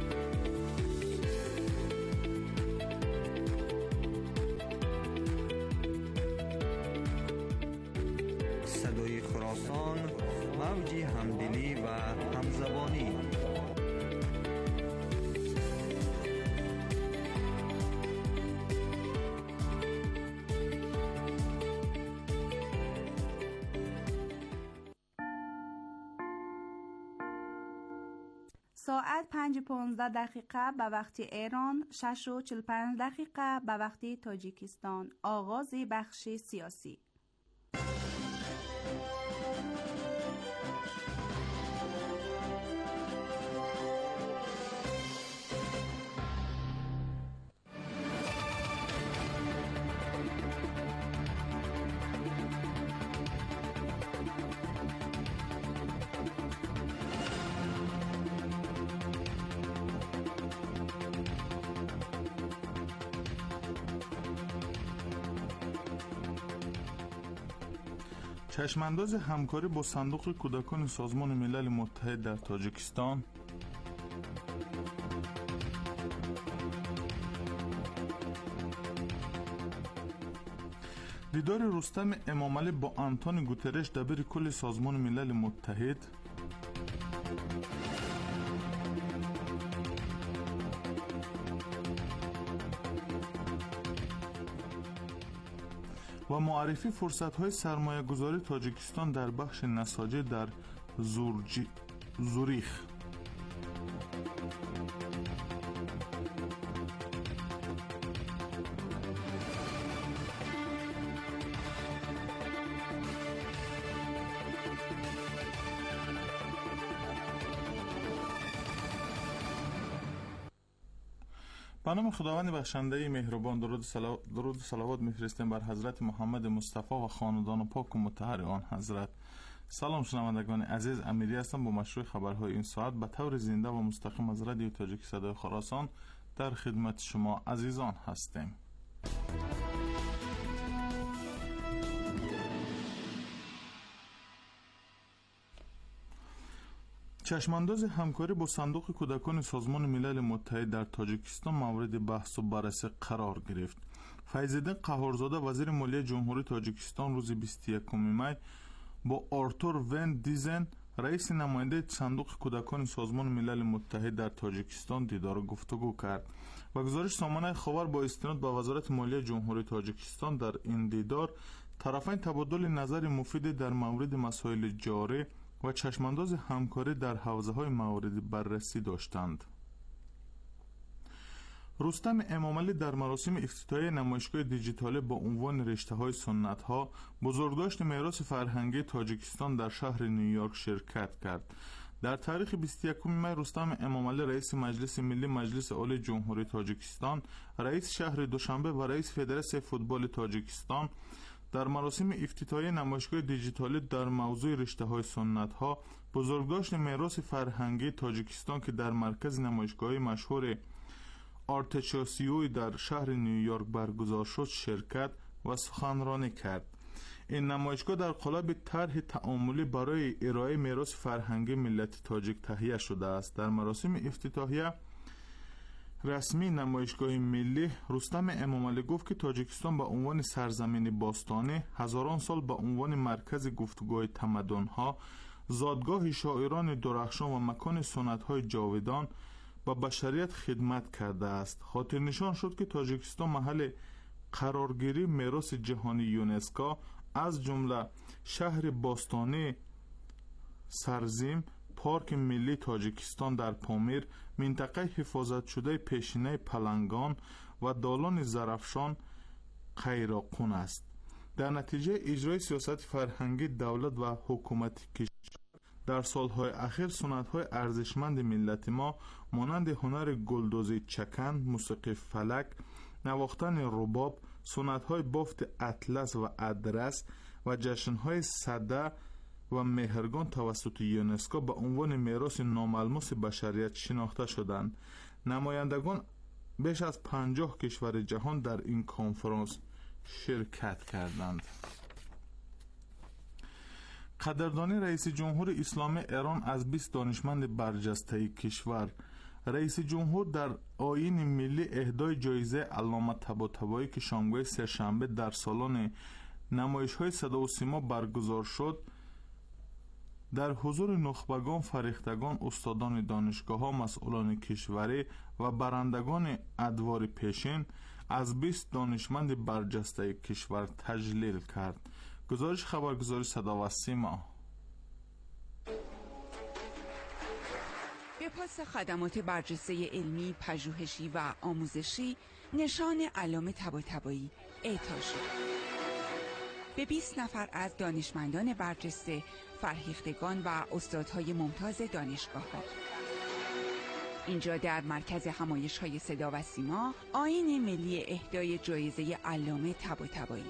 صدای خراسان، موج همدلی و همزبانی. ساعت 5:15 دقیقه به وقت ایران، 6:45 دقیقه به وقت تاجیکستان. آغاز بخش سیاسی. چشمانداز همکاری با صندوق کودکان سازمان ملل متحد در تاجیکستان، دیدار رستم امامعلی با آنتونیو گوترش دبیر کل سازمان ملل متحد، و معرفی فرصت‌های سرمایه‌گذاری تاجیکستان در بخش نساجی در زوریخ. به نام خداوند بخشنده مهربان، درود و صلوات می‌فرستیم بر حضرت محمد مصطفی و خاندان پاک و مطهر آن حضرت. سلام شنوندگان عزیز، امیری هستم با مشروع خبرهای این ساعت به طور زنده و مستقیم از رادیو تاجیک صدای خراسان در خدمت شما عزیزان هستیم. چشمانداز همکاری با صندوق کودکان سازمان ملل متحد در تاجیکستان مورد بحث و بررسی قرار گرفت. فیض‌الدین قهارزاده وزیر مالیه جمهوری تاجیکستان روز 21 می با آرتور ون دیزن رئیس نماینده صندوق کودکان سازمان ملل متحد در تاجیکستان دیدار و گفتگو کرد و گزارش سامانه خبر با استناد به وزارت مالیه جمهوری تاجیکستان در این دیدار طرفین تبادل نظر مفید در مورد مسائل جاری و چشمانداز همکاری در حوزه‌های مورد بررسی داشتند. رستم امامعلی در مراسم افتتاحیه نمایشگاه دیجیتالی با عنوان رشته‌های سنت‌ها بزرگداشت میراث فرهنگی تاجیکستان در شهر نیویورک شرکت کرد. در تاریخ 21 می رستم امامعلی رئیس مجلس ملی مجلس عالی جمهوری تاجیکستان، رئیس شهر دوشنبه و رئیس فدراسیون فوتبال تاجیکستان در مراسم افتتاحیه نمایشگاه دیجیتالی در موضوع رشته‌های سنت‌ها بزرگداشت میراث فرهنگی تاجیکستان که در مرکز نمایشگاهی مشهور آرتچاسیوی در شهر نیویورک برگزار شد شرکت و سخنرانی کرد. این نمایشگاه در قالب طرح تعاملی برای ارائه میراث فرهنگی ملت تاجیک تهیه شده است. در مراسم افتتاحیه رسمی نمایشگاه ملی رستم امامعلی گفت که تاجیکستان به عنوان سرزمین باستانی هزاران سال به عنوان مرکز گفتگوهای تمدن‌ها، زادگاه شاعران درخشان و مکان سنت‌های جاودان با بشریت خدمت کرده است. خاطر نشان شد که تاجیکستان محل قرارگیری میراث جهانی یونسکو از جمله شهر باستانی سرزیم، پارک ملی تاجیکستان در پامیر، منطقه حفاظت شده پیشینه پلنگان و دالان زرفشان قیراقون است. در نتیجه اجرای سیاست فرهنگی دولت و حکومت کشور در سالهای اخیر سنت‌های ارزشمند ملت ما مانند هنر گلدوزی چکن، موسیقی فلک، نواختن رباب، سنت‌های بافت اطلس و ادرس و جشن‌های سده و مهرگان توسط یونسکو به عنوان میراث ناملموس بشریت شناخته شدند. نمایندگان بیش از 50 کشور جهان در این کنفرانس شرکت کردند. قدردانی رئیس جمهور اسلامی ایران از 20 دانشمند برجسته کشور. رئیس جمهور در آیین ملی اهدای جایزه علامه طباطبایی که شامگاه سه‌شنبه در سالن نمایش‌های صدا و سیما برگزار شد در حضور نخبگان، فریختگان، استادان دانشگاه‌ها، مسئولان کشوری و برندگان ادوار پیشین از 20 دانشمند برجسته کشور تجلیل کرد. گزارش خبرگزاری صدا و سیما. به پاس خدمات برجسته علمی، پژوهشی و آموزشی نشان علامه طباطبایی اعطا شد. به 20 نفر از دانشمندان برجسته، فرهیختگان و استادهای ممتاز دانشگاه‌ها. اینجا در مرکز همایش‌های صدا و سیما آیین ملی اهدای جایزه علامه طباطبایی،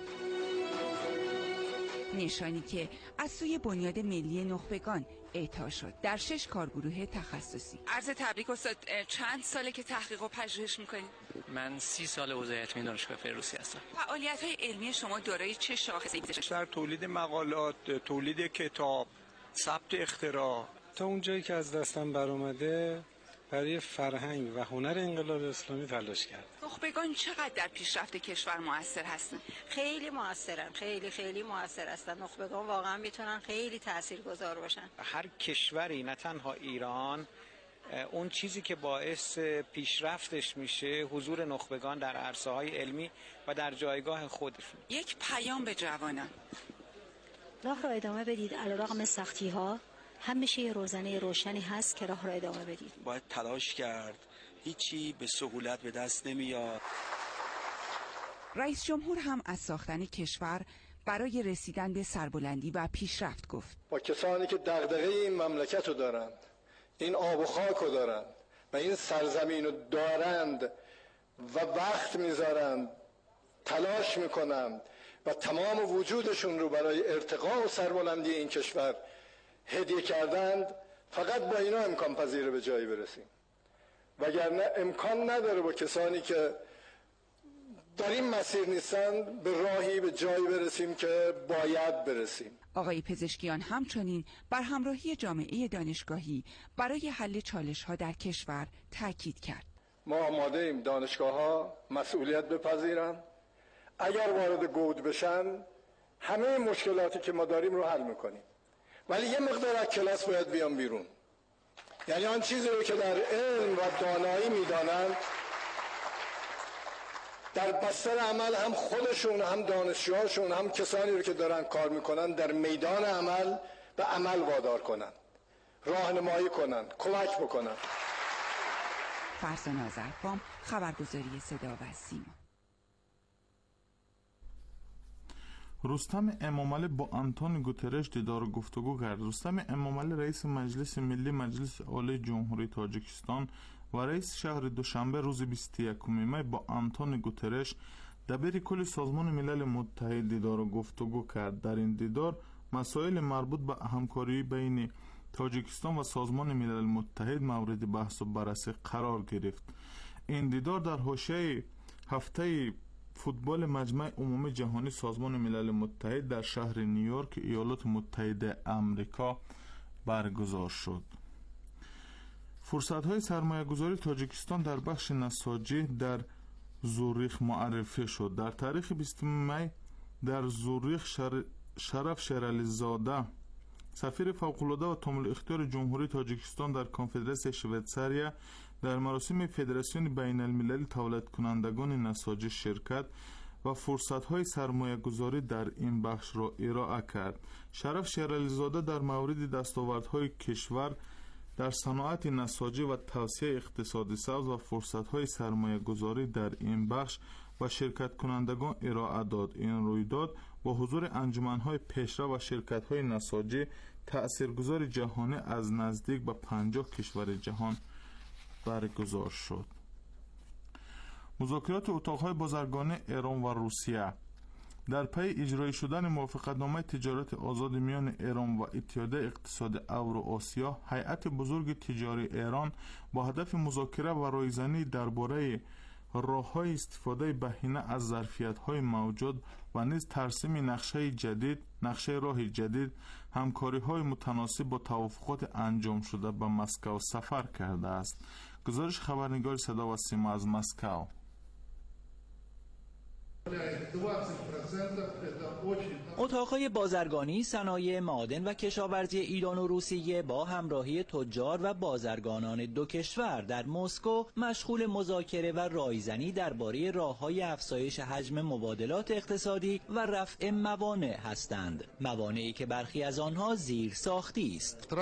نشانی که از سوی بنیاد ملی نخبگان اعطا شد در 6 کارگروه تخصصی. عرض تبریک استاد. چند ساله که تحقیق و پژوهش میکنید؟ من 30 سال عضویت دانشگاه فردوسی هستم. فعالیت‌های علمی شما دارای چه شاخصی؟ در تولید مقالات، تولید کتاب، ثبت اختراع. تا اونجایی که از دستم برآمده برای فرهنگ و هنر انقلاب اسلامی تلاش کرد. نخبگان چقدر در پیشرفت کشور مؤثر هستن؟ خیلی مؤثرن، خیلی مؤثر هستن. نخبگان واقعا میتونن خیلی تاثیرگذار باشن. هر کشوری، نه تنها ایران، اون چیزی که باعث پیشرفتش میشه حضور نخبگان در عرصه‌های علمی و در جایگاه خود. یک پیام به جوانان: راه را ادامه بدید، علیرغم سختی‌ها همیشه یه روزنه روشنی هست که راه را ادامه بدید. باید تلاش کرد، هیچی به سهولت به دست نمیاد. رئیس جمهور هم از ساختن کشور برای رسیدن به سربلندی و پیشرفت گفت. با کسانی که دغدغه این مملکت رو دارند، این آب و خاک رو دارند و این سرزمین رو دارند و وقت میذارند، تلاش میکنند و تمام وجودشون رو برای ارتقاء و سربلندی این کشور هدیه کردند، فقط با اینا امکان پذیره به جایی برسیم، وگرنه امکان نداره با کسانی که در این مسیر نیستن به راهی به جایی برسیم که باید برسیم. آقای پزشکیان همچنین بر همراهی جامعه دانشگاهی برای حل چالش‌ها در کشور تاکید کرد. ما آماده ایم دانشگاه‌ها مسئولیت بپذیرن، اگر وارد گود بشن همه مشکلاتی که ما داریم رو حل میکنیم، ولی یه مقدار از کلاس باید بیان بیرون. یعنی آن چیزی رو که در علم و دانایی میدانن در بستر عمل هم خودشون، هم دانشجوهاشون، هم کسانی رو که دارن کار میکنن در میدان عمل به عمل وادار کنن، راهنمایی کنن، کمک بکنن. فرزانه آذرپام، خبرگزاری صدا و سیما. رستم امامعلی با آنتونیو گوترش دیدار و گفتگو کرد. رستم امامعلی رئیس مجلس ملی مجلس عالی جمهوری تاجیکستان و رئیس شهر دوشنبه روز 21 می با آنتونیو گوترش دبیر کل سازمان ملل متحد دیدار و گفتگو کرد. در این دیدار مسائل مربوط به همکاری بین تاجیکستان و سازمان ملل متحد مورد بحث و بررسی قرار گرفت. این دیدار در حاشیه هفته فوتبال مجمع عمومی جهانی سازمان ملل متحد در شهر نیویورک ایالات متحده آمریکا برگزار شد. فرصت‌های سرمایه‌گذاری تاجیکستان در بخش نساجی در زوریخ معرفی شد. در تاریخ 20 می در زوریخ شرف شیرعلی‌زاده سفیر فوق‌العاده و تمام اختیار جمهوری تاجیکستان در کنفدراسیون شویتزاریا در مراسم فدراسیون بین المللی تولید کنندگان نساجی شرکت و فرصت‌های سرمایه‌گذاری در این بخش را ارائه کرد. شرف شیرعلی‌زاده در مورد دستاوردهای کشور در صنعت نساجی و توسعه اقتصادی سبز و فرصت‌های سرمایه‌گذاری در این بخش و شرکت کنندگان ارائه داد. این رویداد با حضور انجمن‌های پیشرو و شرکت‌های نساجی تأثیرگذار جهانی از نزدیک به 50 کشور جهان برگزار شد. مذاکرات اتاق‌های بازرگانی ایران و روسیه در پی اجرای شدن موافقتنامه تجارت آزاد میان ایران و اتحادیه اقتصادی اوراسیا، هیئت بزرگ تجاری ایران با هدف مذاکره و رایزنی درباره راه‌های استفاده بهینه از ظرفیت‌های موجود و نیز ترسیم نقشه راه جدید، همکاری‌های متناسب با توافقات انجام شده به مسکو سفر کرده است. گزارش خبرنگار صدا و سیما از مسکو. اتاق‌های بازرگانی، صنایع معادن و کشاورزی ایران و روسیه با همراهی تجار و بازرگانان دو کشور در مسکو مشغول مذاکره و رایزنی درباره راه‌های افزایش حجم مبادلات اقتصادی و رفع موانع هستند. موانعی که برخی از آنها زیر ساختی است.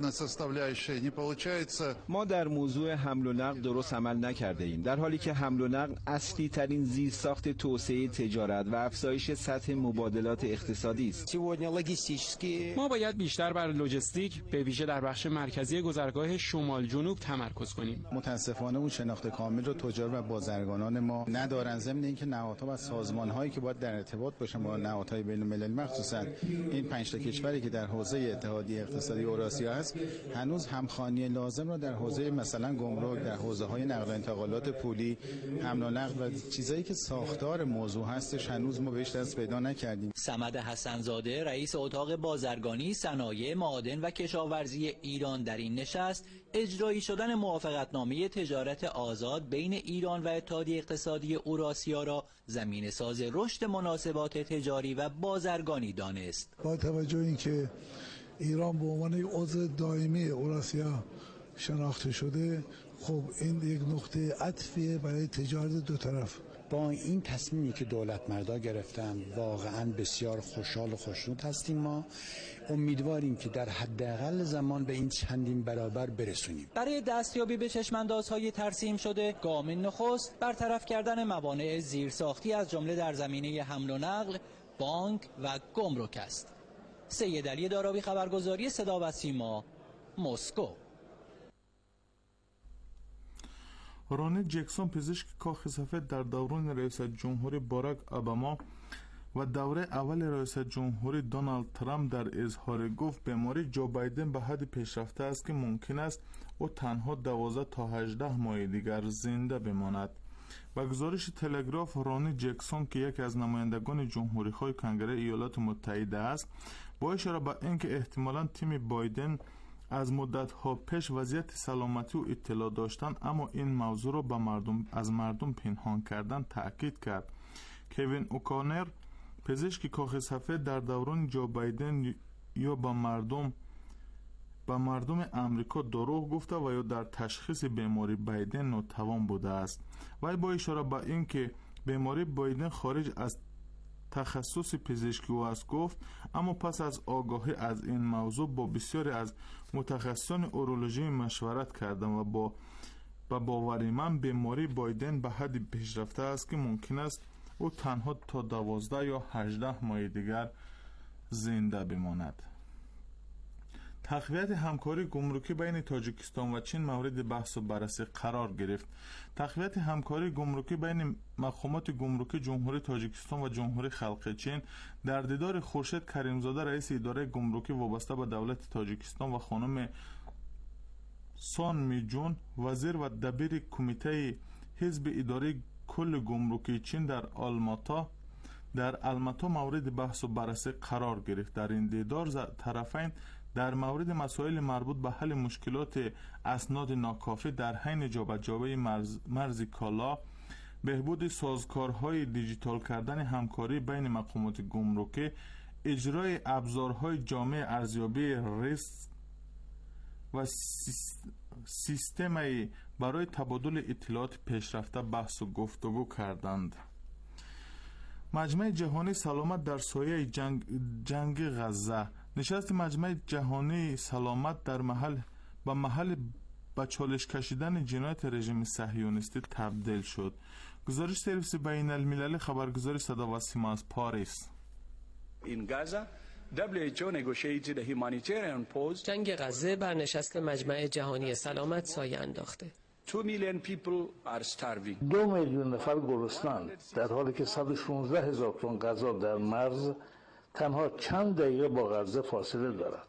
ما در موضوع حمل و نقل درست عمل نکرده ایم، در حالی که حمل و نقل اصلی ترین زیر ساخت توسعه تجارت و افزایش سطح مبادلات اقتصادی است. ما باید بیشتر بر لوجستیک به ویژه در بخش مرکزی گذرگاه شمال جنوب تمرکز کنیم. متاسفانه اون شناخت کامل رو تجار و بازرگانان ما ندارن، ضمن اینکه نهادها و سازمان‌هایی که باید در ارتباط باشن با نهادهای بین‌المللی، مخصوصا این 5 تا کشوری که در حوزه اتحادیه اقتصادی اوراسیا هست، هنوز همخوانی لازم رو در حوزه مثلا گمرک، در حوزه‌های نقل و انتقالات پولی، حمل و نقل و چیزایی که ساختار موضوع هستش هنوز ما بهش دست پیدا نکردیم. صمد حسن‌زاده رئیس اتاق بازرگانی، صنایع معادن و کشاورزی ایران در این نشست اجرایی شدن موافقتنامه تجارت آزاد بین ایران و اتحادیه اقتصادی اوراسیا را زمینه‌ساز رشد مناسبات تجاری و بازرگانی دانست. با توجه اینکه ایران به عنوان عضو دائمی اوراسیا شناخته شده، خب این یک نقطه عطفیه برای تجارت دو طرف. با این تصمیمی که دولت مردا گرفتن واقعا بسیار خوشحال و خوشنود هستیم. ما امیدواریم که در حداقل زمان به این چندین برابر برسونیم. برای دستیابی به چشم‌اندازهای ترسیم شده، گام نخست برطرف کردن موانع زیرساختی از جمله در زمینه حمل و نقل، بانک و گمرک است. سید علی دارابی، خبرگزاری صدا و سیما، مسکو. رانی جکسون، پزشک کاخ سفید در دوران رئیس جمهوری باراک اوباما و دوره اول رئیس جمهوری دونالد ترامپ در اظهار گفت بیماری جو بایدن به حد پیشرفته است که ممکن است او تنها 12 تا 18 ماه دیگر زنده بماند. با گزارش تلگراف رانی جکسون که یکی از نمایندگان جمهوری‌خواه کنگره ایالات متحده است، با اشاره به اینکه احتمالاً تیم بایدن از مدت‌ها پیش وضعیت سلامتی و اطلاع داشتند اما این موضوع را از مردم پنهان کردن تأکید کرد. کوین اوکانر پزشک کاخ سفید در دوران جو بایدن یا با مردم امریکا دروغ گفته و یا در تشخیص بیماری بایدن ناتوان بوده است. وی با اشاره به اینکه بیماری بایدن خارج از تخصص پزشکی او است گفت، اما پس از آگاهی از این موضوع با بسیاری از متخصصان اورولوژی مشورت کردم و با باور من بیماری بایدن به حد پیشرفته است که ممکن است او تنها تا 12 یا 18 ماه دیگر زنده بماند. تقویت همکاری گمرکی بین تاجیکستان و چین مورد بحث و بررسی قرار گرفت. تقویت همکاری گمرکی بین مقامات گمرکی جمهوری تاجیکستان و جمهوری خلق چین در دیدار خورشید کریمزاده رئیس اداره گمرکی وابسته به دولت تاجیکستان و خانم سون میجون وزیر و دبیر کمیته حزب اداره کل گمرکی چین در آلماتا مورد بحث و بررسی قرار گرفت. در این دیدار طرفین در مورد مسائل مربوط به حل مشکلات اسناد ناکافی در حین جابجایی مرز کالا، بهبود سازوکارهای دیجیتال کردن همکاری بین مقامات گمرکی، اجرای ابزارهای جامع ارزیابی ریسک و سیستمی برای تبادل اطلاعات پیشرفته بحث و گفتگو کردند. مجمع جهانی سلامت در سایه جنگ غزه. نشست مجمع جهانی سلامت در محل به چالش کشیدن جنایت رژیم صهیونیستی تبدیل شد. گزارش سرویس بین المللی خبرگزاری صدا و سیما از پاریس. جنگ غزه بر نشست مجمع جهانی سلامت سایه انداخته. 2 میلیون نفر گرسنه‌اند، در حالی که 116,000 تن غذا در مرز تنها چند دقیقه با غزه فاصله دارد.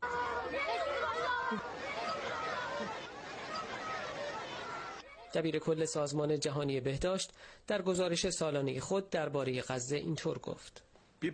دبیر کل سازمان جهانی بهداشت در گزارش سالانه خود درباره غزه اینطور گفت: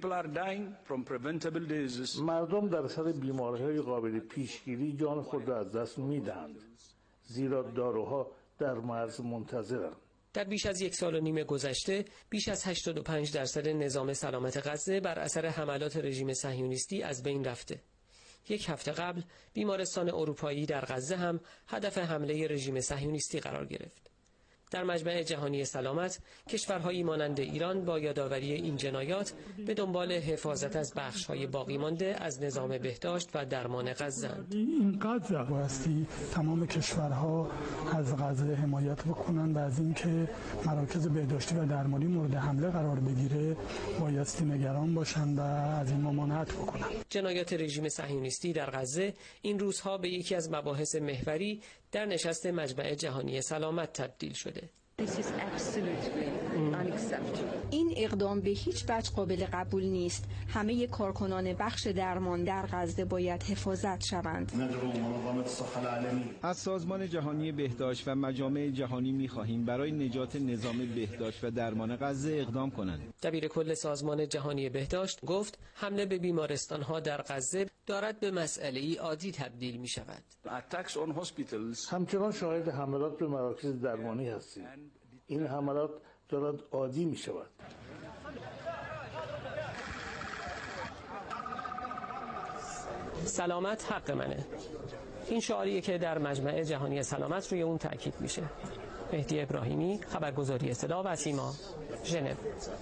مردم در اثر بیماری‌های قابل پیشگیری جان خود را از دست می‌دهند، زیرا داروها در مرز منتظرند. در بیش از 1.5 سال گذشته بیش از 85% نظام سلامت غزه بر اثر حملات رژیم صهیونیستی از بین رفته. 1 هفته قبل بیمارستان اروپایی در غزه هم هدف حمله رژیم صهیونیستی قرار گرفت. در مجمع جهانی سلامت کشورهایی مانند ایران با یادآوری این جنایات به دنبال حفاظت از بخش‌های باقی مانده از نظام بهداشت و درمان غزه‌اند. اینقدر بایستی تمام کشورها از غزه حمایت بکنند و از اینکه مراکز بهداشتی و درمانی مورد حمله قرار بگیره بایستی نگران باشند و از این ممانعت بکنند. جنایات رژیم صهیونیستی در غزه این روزها به یکی از مباحث محوری در نشست مجمع جهانی سلامت تبدیل شده. این اقدام به هیچ وجه قابل قبول نیست. همه کارکنان بخش درمان در غزه باید حفاظت شوند. از سازمان جهانی بهداشت و مجامع جهانی می‌خواهیم برای نجات نظام بهداشت و درمان غزه اقدام کنند. دبیر کل سازمان جهانی بهداشت گفت حمله به بیمارستان‌ها در غزه دارد به مسئله‌ای عادی تبدیل می‌شود. همچنان شاهد حملات به مراکز درمانی هستیم. این حملات دارد عادی می شود. سلامت حق منه. این شعاریه که در مجمع جهانی سلامت روی اون تأکید میشه. مهدی ابراهیمی، خبرگزاری صدا و سیما، ژنو.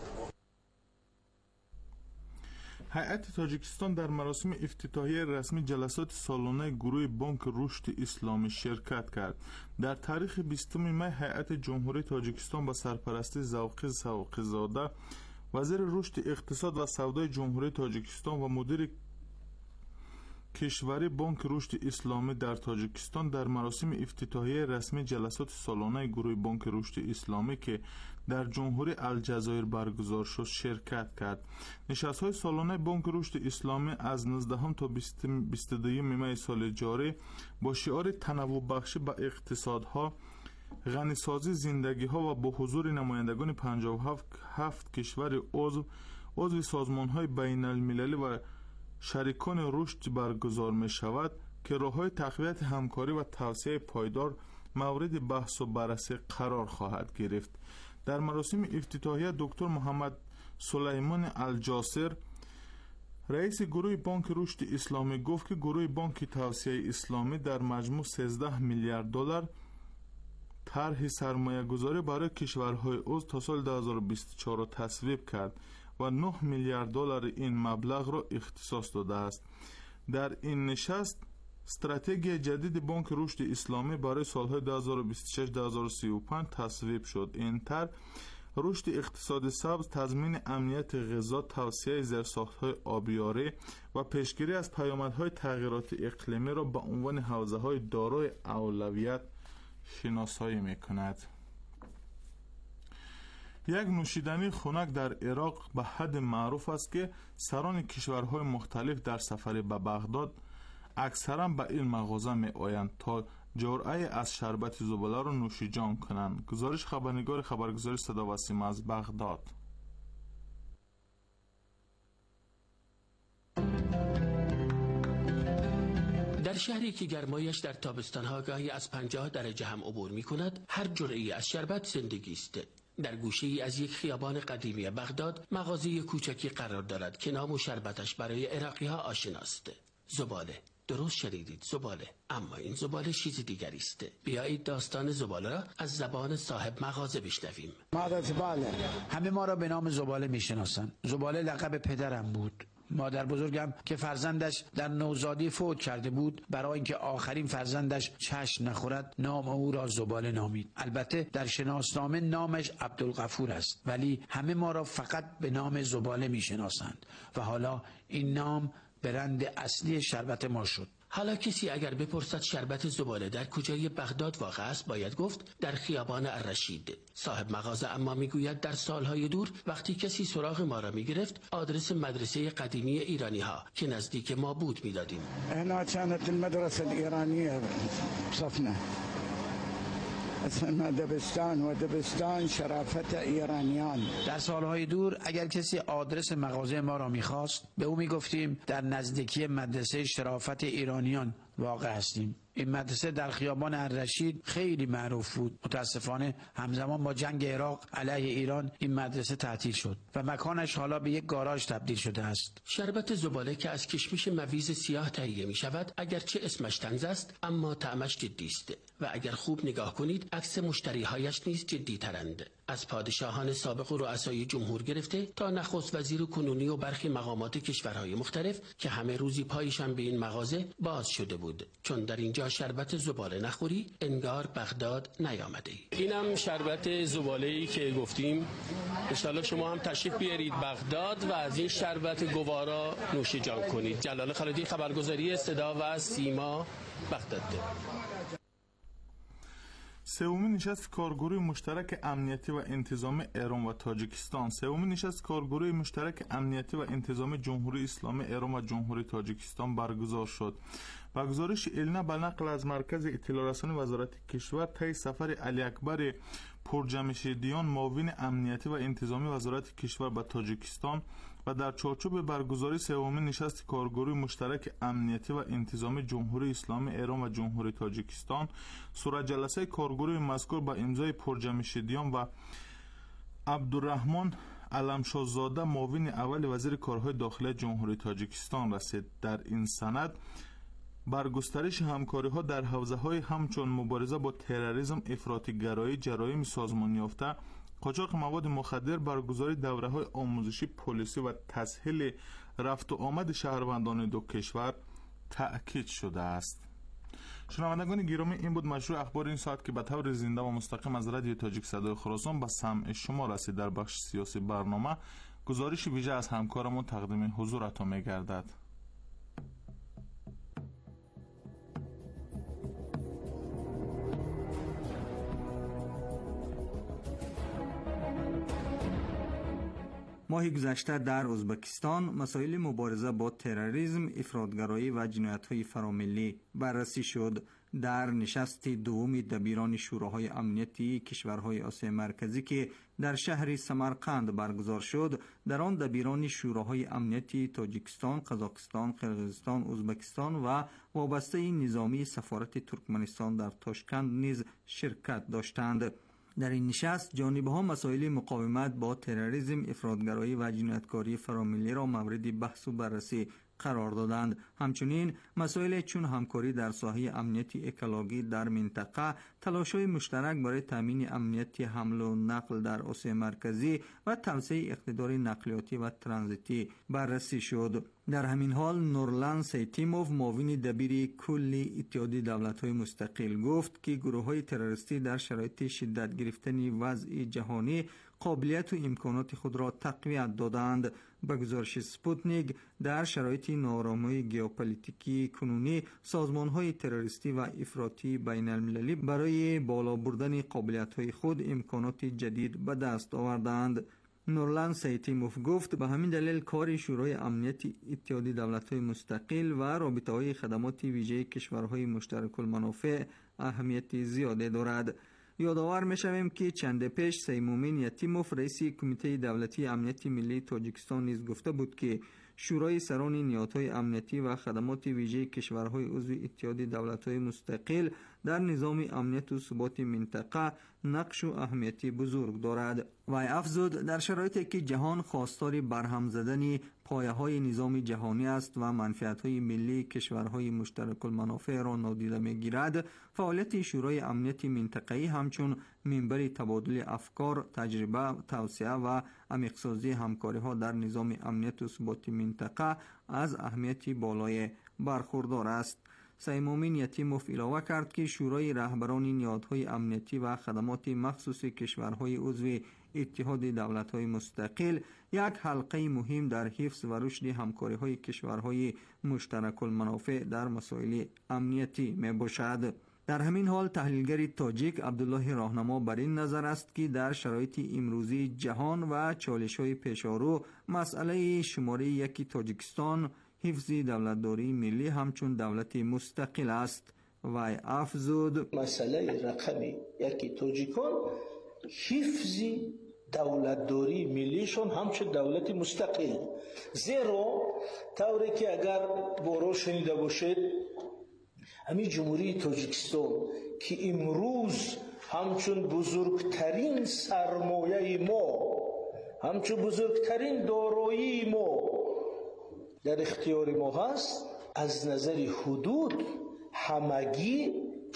هیئت تاجیکستان در مراسم افتتاحیه رسمی جلسات سالانه گروه بانک رشد اسلامی شرکت کرد. در تاریخ 20 می هیئت جمهوری تاجیکستان با سرپرستی ذوقی زاده، وزیر رشد اقتصاد و سودای جمهوری تاجیکستان و مدیر کشوری بانک رشد اسلامی در تاجیکستان در مراسم افتتاحیه رسمی جلسات سالانه گروه بانک رشد اسلامی که در جمهوری الجزایر برگزار شد شرکت کرد. نشست‌های سالانه بانک رشد اسلامی از 19 تا 22 می سال جاری با شعار تنوع بخشی به اقتصادها، غنیسازی زندگی‌ها و با حضور نمایندگان 57 کشور عضو سازمان‌های بین‌المللی و شریکان رشد برگزار می شود که راه‌های تقویت همکاری و توسعه پایدار مورد بحث و بررسی قرار خواهد گرفت. در مراسم افتتاحیه دکتر محمد سلیمان الجاسر رئیس گروه بانک رشد اسلامی گفت که گروه بانک توسعه اسلامی در مجموع 13 میلیارد دلار طرح سرمایه گذاری برای کشورهای عضو تا سال 2024 را تصویب کرد و 9 میلیارد دلار این مبلغ را اختصاص داده است. در این نشست استراتژی جدید بانک رشد اسلامی برای سالهای 2026-2035 تصویب شد. این طرح رشد اقتصاد سبز، تضمین امنیت غذا، توسعه زیرساخت‌های آبیاری و پیشگیری از پیامدهای تغییرات اقلیمی را به عنوان حوزه‌های دارای اولویت شناسایی می‌کند. یک نوشیدنی خنک در عراق به حد معروف است که سران کشورهای مختلف در سفر به بغداد اکثرا به این مغازه می آیند تا جرعه از شربت زباله را نوشیجان کنند. گزارش خبرنگار خبرگزاری صدا و سیما از بغداد. در شهری که گرمایش در تابستان‌ها گاهی از 50 درجه هم عبور می‌کند، هر جرعه‌ای از شربت زندگی است. در گوشه‌ای از یک خیابان قدیمی بغداد مغازه کوچکی قرار دارد که نام و شربتش برای عراقی‌ها آشناست. زباله. درست شنیدید، زباله. اما این زباله چیز دیگری است. بیایید داستان زباله را از زبان صاحب مغازه بشنویم. زباله. همه ما را به نام زباله میشناسند. زباله لقب پدرم بود. مادر بزرگم که فرزندش در نوزادی فوت کرده بود، برای اینکه آخرین فرزندش چشم نخورد نام او را زباله نامید. البته در شناسنامه نامش عبدالغفور است، ولی همه ما را فقط به نام زباله میشناسند و حالا این نام برند اصلی شربت ما شد. حالا کسی اگر بپرسد شربت زباله در کجای بغداد واقع است، باید گفت در خیابان الرشید. صاحب مغازه اما میگوید در سالهای دور وقتی کسی سراغ ما را میگرفت، آدرس مدرسه قدیمی ایرانی ها که نزدیک ما بود میدادیم. هنا كانت المدرسه الايرانيه صفنا اسمها دبستان و دبستان شرافت ایرانیان. در سالهای دور اگر کسی آدرس مغازه ما را میخواست، به او میگفتیم در نزدیکی مدرسه شرافت ایرانیان واقع هستیم. این مدرسه در خیابان الرشید خیلی معروف بود. متاسفانه همزمان با جنگ عراق علیه ایران این مدرسه تعطیل شد و مکانش حالا به یک گاراژ تبدیل شده است. شربت زباله که از کشمش مویز سیاه تهیه می شود، اگرچه اسمش طنز است اما طعمش جدی است و اگر خوب نگاه کنید عکس مشتریهایش نیز جدی ترند. از پادشاهان سابق و رؤسای جمهور گرفته تا نخست وزیر کنونی و برخی مقامات کشورهای مختلف که همه روزی پایشان به این مغازه باز شده بود، چون در اینجا شربت زباله نخوری انگار بغداد نیامده ای. اینم شربت زباله‌ای که گفتیم. انشالله شما هم تشریف بیارید بغداد و از این شربت گوارا نوشیجان کنید. جلال خالدی، خبرگزاری صدا و سیما، بغداد. سومین نشست کارگروه مشترک امنیتی و انتظامی ایران و تاجیکستان. سومین نشست کارگروه مشترک امنیتی و انتظامی جمهوری اسلامی ایران و جمهوری تاجیکستان برگزار شد. با گزارش النا به نقل از مرکز اطلاع رسانی وزارت کشور، طی سفر علی اکبر پرجمشیدیان معاون امنیتی و انتظامی وزارت کشور به تاجیکستان و در چارچوب برگزاری سومین نشست کارگروه مشترک امنیتی و انتظامی جمهوری اسلامی ایران و جمهوری تاجیکستان، صورت جلسه کارگروه مذکور با امضای پرجمشیدیان و عبدالرحمن علمشاهزاده معاون اول وزیر کارهای داخلی جمهوری تاجیکستان رسید. در این سند بر گسترش همکاری ها در حوزه های همچون مبارزه با تروریسم، افراطی گرایی، جرایم سازمان یافته، قاچاق مواد مخدر، برگزاری دوره های آموزشی پلیسی و تسهیل رفت و آمد شهروندان دو کشور تأکید شده است. شنوندگان گرامی، این بود مشروع اخبار این ساعت که به طور زنده و مستقیم از رادیو تاجیک صدای خراسان به سمع شما رسید. در بخش سیاسی برنامه گزارش ویژه از همکارمون تقدیم حضورتان می‌گردد. ماه گذشته در ازبکستان مسائل مبارزه با تروریسم، افراطگرایی و جنایت‌های فراملی بررسی شد. در نشست دوم دبیران شوراهای امنیتی کشورهای آسیا مرکزی که در شهر سمرقند برگزار شد، در آن دبیران شوراهای امنیتی تاجیکستان، قزاقستان، قرقیزستان، ازبکستان و وابسته نظامی سفارت ترکمنستان در تاشکند نیز شرکت داشتند. در این نشست جانبها مسائل مقاومت با تروریسم، افراطگرایی و جنایتکاری فراملی را مورد بحث و بررسی قرار دادند. همچنین مسائل چون همکاری در ساحه امنیت اکولوژی در منطقه، تلاش‌های مشترک برای تامین امنیت حمل و نقل در آسیا مرکزی و توسعه اقتدار نقلیاتی و ترانزیتی بررسی شد. در همین حال نورلان سیتیموف، معاون دبیر کلی اتحاد دولت‌های مستقل، گفت که گروه‌های تروریستی در شرایط شدت گرفتن وضع جهانی قابلیت و امکانات خود را تقویت دادند. به گزارش سپوتنیک، در شرایط ناآرامی ژئوپلیتیکی کنونی، سازمان‌های تروریستی و افراطی بین‌المللی برای بالا بردن قابلیت‌های خود امکانات جدید به دست آوردند. نورلان سیتیموف گفت به همین دلیل کار شورای امنیت اتحاد دولت‌های مستقل و رابطه‌های خدمات ویژه کشورهای مشترک المنافع اهمیت زیادی دارد. یادآور می‌شویم که چند پیش سیمومین یتیموف، رئیس کمیته دولتی امنیت ملی تاجیکستان، نیز گفته بود که شورای سران نیازهای امنیتی و خدمات ویژه کشورهای عضو اتحاد دولت‌های مستقل در نظام امنیت و ثبات منطقه نقش و اهمیتی بزرگ دارد. وی افزود در شرایطی که جهان خواستار برهم زدن پایه‌های نظام جهانی است و منفعت‌های ملی کشورهای مشترک المنافع را نادیده می‌گیرد، فعالیت شورای امنیت منطقه‌ای همچون منبر تبادل افکار، تجربه، توسعه و عمیق‌سازی همکاری‌ها در نظام امنیت و ثبات منطقه از اهمیت بالای برخوردار است. سیمومین یتیموف علاوه کرد که شورای رهبران نیازهای امنیتی و خدمات مخصوص کشورهای عضو اتحاد دولت‌های مستقل یک حلقه مهم در حفظ و رشد همکاری‌های کشورهای مشترک المنافع در مسائل امنیتی میباشد. در همین حال تحلیلگر تاجیک عبدالله راهنما بر این نظر است که در شرایط امروزی جهان و چالش‌های پیش‌رو، مسئله شماره یکی تاجیکستان حفظ دولتداری ملی همچون دولت مستقل است. و افزود مسئله رقم یکی تاجیکان حفظ دولتداری ملیشون همچون دولت مستقل، زیرا طوری که اگر بارو شنیده باشید همین جمهوری تاجیکستان که امروز همچون بزرگترین سرمایه ما، همچون بزرگترین دارایی ما در اختیار ما هست، از نظر حدود همگی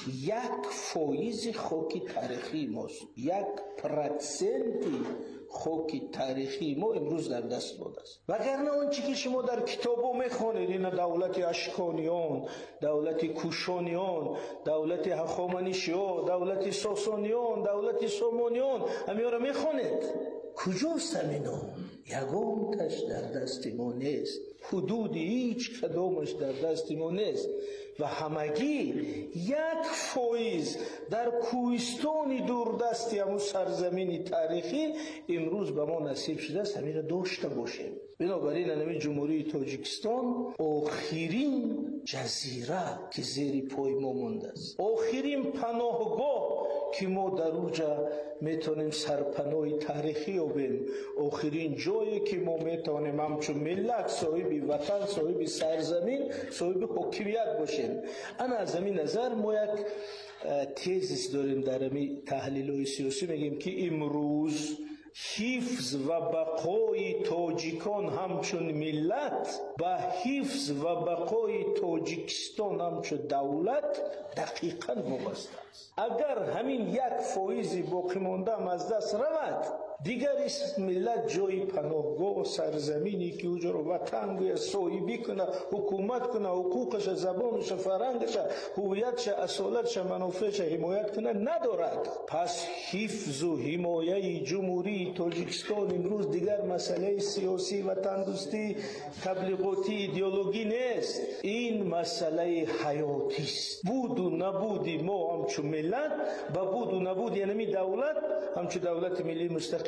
1% خاک تاریخی ماست. 1% خاک تاریخی ما امروز در دست ما است. وگرنه اون چیزی که شما در کتابو میخونید، این دولت اشکانیان، دولت کوشانیان، دولت هخامنشیان، دولت ساسانیان، دولت سامانیان، همینا رو میخونید، کجاست همینا؟ یگان تاش در دست ما نیست، حدود هیچ کدامش در دست ما نیست و همگی 1% در کوهستان دوردستی همون سرزمین تاریخی امروز به ما نصیب شده است، همین را داشته باشیم. بنابراین همین جمهوری تاجیکستان آخرین جزیره که زیر پای ما مانده است، آخرین پناهگاه که ما در اونجا میتونیم سرپناه تاریخی یابیم، آخرین جایی که ما میتونیم همچون ملت صاحب وطن، صاحب سرزمین، صاحب حاکمیت باشیم. انا از همین نظر ما یک تزیس داریم در همین تحلیل‌های سیاسی، میگیم که امروز حفظ و بقای تاجیکان همچون ملت و حفظ و بقای تاجیکستان همچون دولت دقیقاً وابسته است. اگر همین 1% باقی مانده هم از دست رود، دیگر ملت جای پناهگاه و سرزمینی که اونجا رو وطن گوید صاحبی کنه، حکومت کنه، حقوقش، زبانش، فرهنگش، هویتش، اصالتش، منافعش حمایت کنه ندارد. پس حفظ و حمایت جمهوری تاجیکستان امروز دیگر مسئله سیاسی و تندوستی تبلیغاتی ایدئولوژی نیست، این مسئله حیاتی است. بود و نبودی ما همچون ملت و بود و نبود یعنی دولت همچون دولت ملی مستقل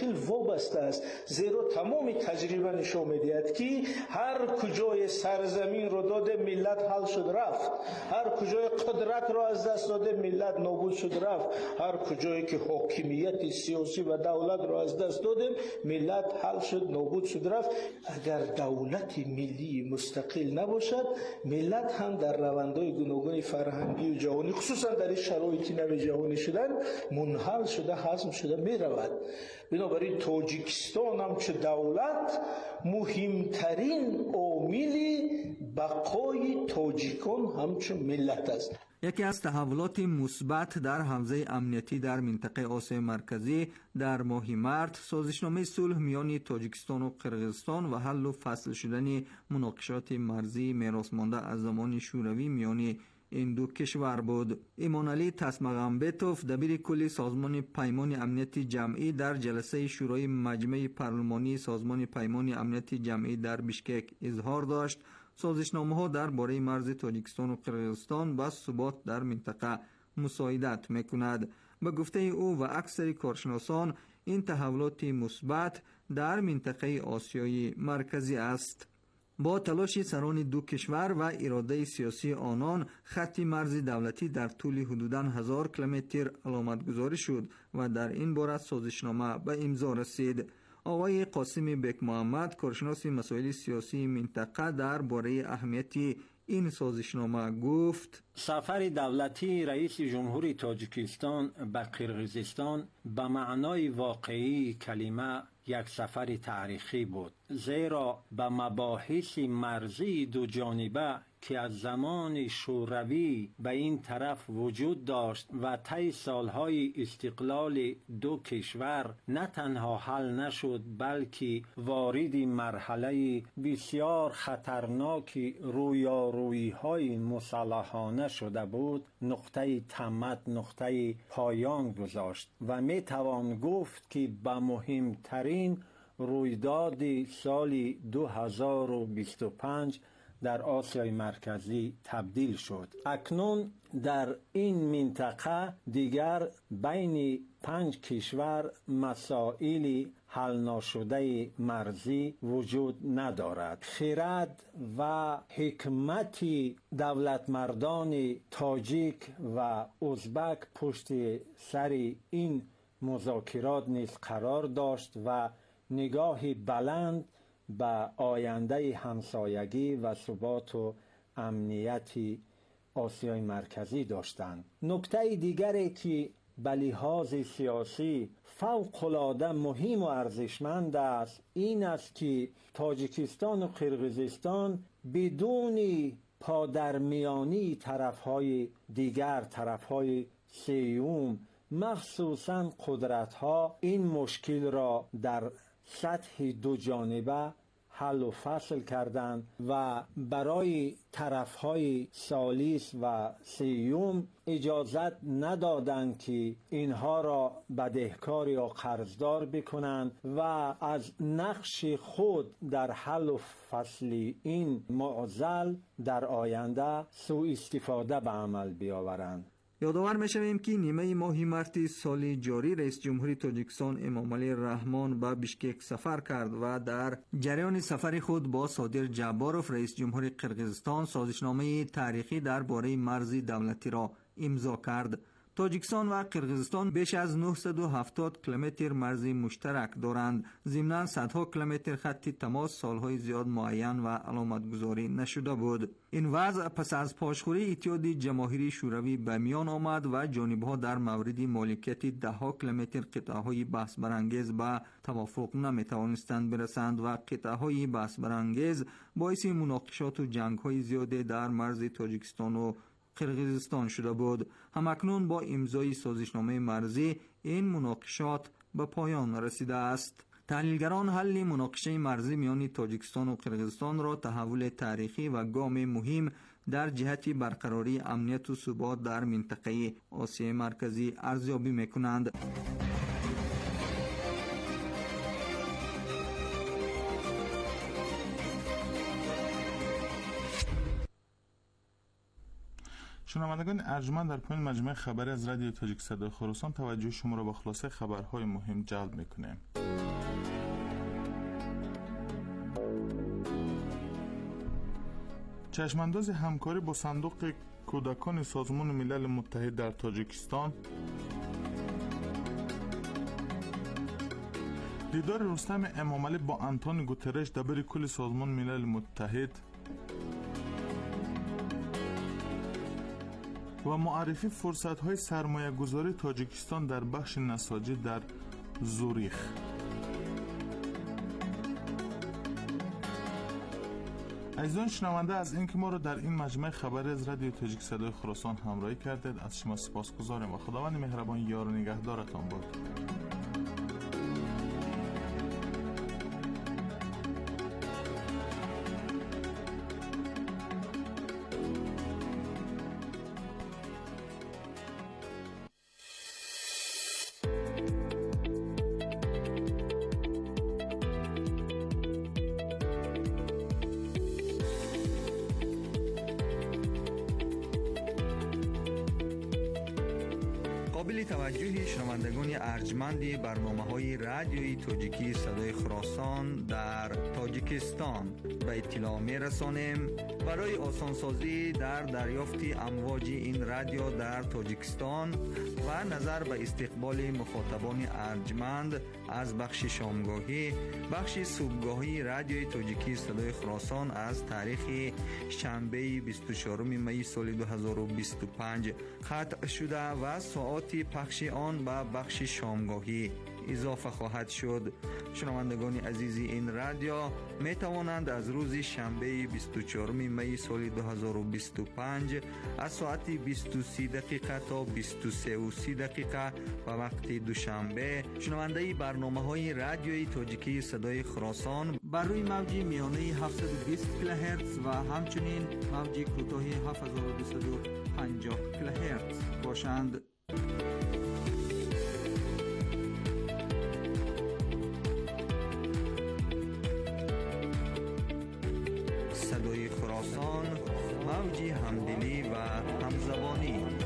مستقل وابسته است، زیرا تمام تجربه نشون می‌دهد که هر کجای سرزمین رو داده ملت حل شد رفت، هر کجای قدرت رو از دست داده ملت نابود شد رفت، هر کجایی که حاکمیت سیاسی و دولت رو از دست داده ملت حل شد نابود شد رفت. اگر دولت ملی مستقل نباشد، ملت هم در روندهای گوناگون فرهنگی و جهانی، خصوصا در این شرایط نو جهانی شدن، منحل شده، هضم شده می رود. بنابراین تاجیکستان هم چه دولت مهمترین عامل بقای تاجیکان همچون ملت است. یکی از تحولات مثبت در حوزه امنیتی در منطقه آسیای مرکزی در ماه مارس سازشنامه صلح میان تاجیکستان و قرقیزستان و حل و فصل شدن مناقشات مرزی میراث مانده از زمان شوروی میان این دو کشور بود. ایمانعلی تسمغمبتوف دبیر کل سازمان پیمان امنیتی جمعی در جلسه شورای مجمع پارلمانی سازمان پیمان امنیتی جمعی در بیشکک اظهار داشت سازشنامه‌ها درباره مرز تاجیکستان و قرقیزستان با ثبات در منطقه مساعدت می‌کند. به گفته او و اکثر کارشناسان این تحولات مثبت در منطقه آسیای مرکزی است. با تلاش سران دو کشور و اراده سیاسی آنان خط مرز دولتی در طول حدوداً 1000 کیلومتر علامت گذاری شد و در این باره سازشنامه به امضا رسید. آقای قاسم بک محمد کارشناس مسائل سیاسی منطقه درباره اهمیت این سازشنامه گفت: سفر دولتی رئیس جمهوری تاجیکستان به قرقیزستان به معنای واقعی کلمه یک سفر تاریخی بود، زیرا به مباحث مرزی دو جانبه که از زمان شوروی به این طرف وجود داشت و طی سالهای استقلال دو کشور نه تنها حل نشد بلکه وارد مرحله بسیار خطرناک رویارویی‌های مسلحانه شده بود، نقطه تمت، نقطه پایان گذاشت و می توان گفت که به مهمترین رویداد سال 2025 در آسیای مرکزی تبدیل شد. اکنون در این منطقه دیگر بین 5 کشور مسائل حل ناشده مرزی وجود ندارد. خرد و حکمت دولت مردان تاجیک و ازبک پشت سر این مذاکرات نیز قرار داشت و نگاه بلند به آینده همسایگی و ثبات و امنیت آسیای مرکزی داشتند. نکته دیگری که به لحاظ سیاسی فوق‌العاده مهم و ارزشمند است این است که تاجیکستان و قرقیزستان بدون پادرمیانی طرفهای دیگر، طرفهای سوم، مخصوصاً قدرت‌ها، این مشکل را در سطح دو جانبه حل و فصل کردند و برای طرفهای ثالث و سوم اجازت ندادند که اینها را بدهکار یا قرضدار بکنند و از نقش خود در حل و فصل این معضل در آینده سوء استفاده به عمل بیاورند. یادآور می‌شویم که نیمه ماه مارس سال جاری رئیس جمهوری تاجیکستان امامعلی رحمان به بیشکک سفر کرد و در جریان سفر خود با صادر جباروف رئیس جمهوری قرقیزستان سازشنامه تاریخی درباره مرز دولتی را امضا کرد. تاجیکستان و قرقیزستان بیش از 970 کیلومتر مرز مشترک دارند. ضمناً صدها کیلومتر خط تماس سالهای زیاد معین و علامت گذاری نشده بود. این وضع پس از پاشخوری اتحاد جماهیری شوروی به میان آمد و جانبها در مورد مالکیت دهها کیلومتر قطعه‌های بحث برانگیز به توافق نمی‌توانستند برسند و قطعه‌های بحث برانگیز باعث مناقشات و جنگ‌های زیاد در مرز تاجیکستان و قرقیزستان شده بود. همکنون با امضای سازشنامه مرزی این مناقشات به پایان رسیده است. تحلیلگران حل مناقشه مرزی میان تاجیکستان و قرقیزستان را تحول تاریخی و گام مهم در جهت برقراری امنیت و ثبات در منطقه آسیای مرکزی ارزیابی می‌کنند. شنوندگان ارجمند، در پایان مجموعه خبری از رادیو تاجیک صدای خراسان توجه شما را به خلاصه خبرهای مهم جلب می‌کنیم. چشمانداز همکاری با صندوق کودکان سازمان ملل متحد در تاجیکستان، دیدار رستم امامعلی با آنتونیو گوترش دبیر کل سازمان ملل متحد و معرفی فرصت‌های سرمایه‌گذاری تاجیکستان در بخش نساجی در زوریخ. عزیزان شنونده، از اینکه ما را در این مجموعه خبری از رادیو تاجیک صدای خراسان همراهی کردید از شما سپاسگزاریم و خداوند مهربان یار و نگهدارتان باد. قابل توجه شنوندگان ارجمند برنامه‌های رادیویی تاجیکی صدای خراسان در تاجیکستان به اطلاع می‌رسانیم برای آسانسازی در دریافت امواج این رادیو در تاجیکستان و نظر به استقبال مخاطبان ارجمند از بخش شامگاهی، بخش صبحگاهی رادیوی تاجیکی صدای خراسان از تاریخ شنبه 24 می سال 2025 قطع شده و ساعات پخش آن به بخش شامگاهی اضافه خواهد شد. شنوندگان عزیز این رادیو می توانند از روز شنبه 24 می سال 2025 از ساعت 23 دقیقه تا 23:30 دقیقه و وقت دوشنبه شنونده برنامه‌های رادیویی تاجیکی صدای خراسان بر روی موج میانه 720 کیلوهرتز و همچنین موج کوتاه 7250 کیلوهرتز باشند. صدای خراسان، موج همدلی و همزبانی.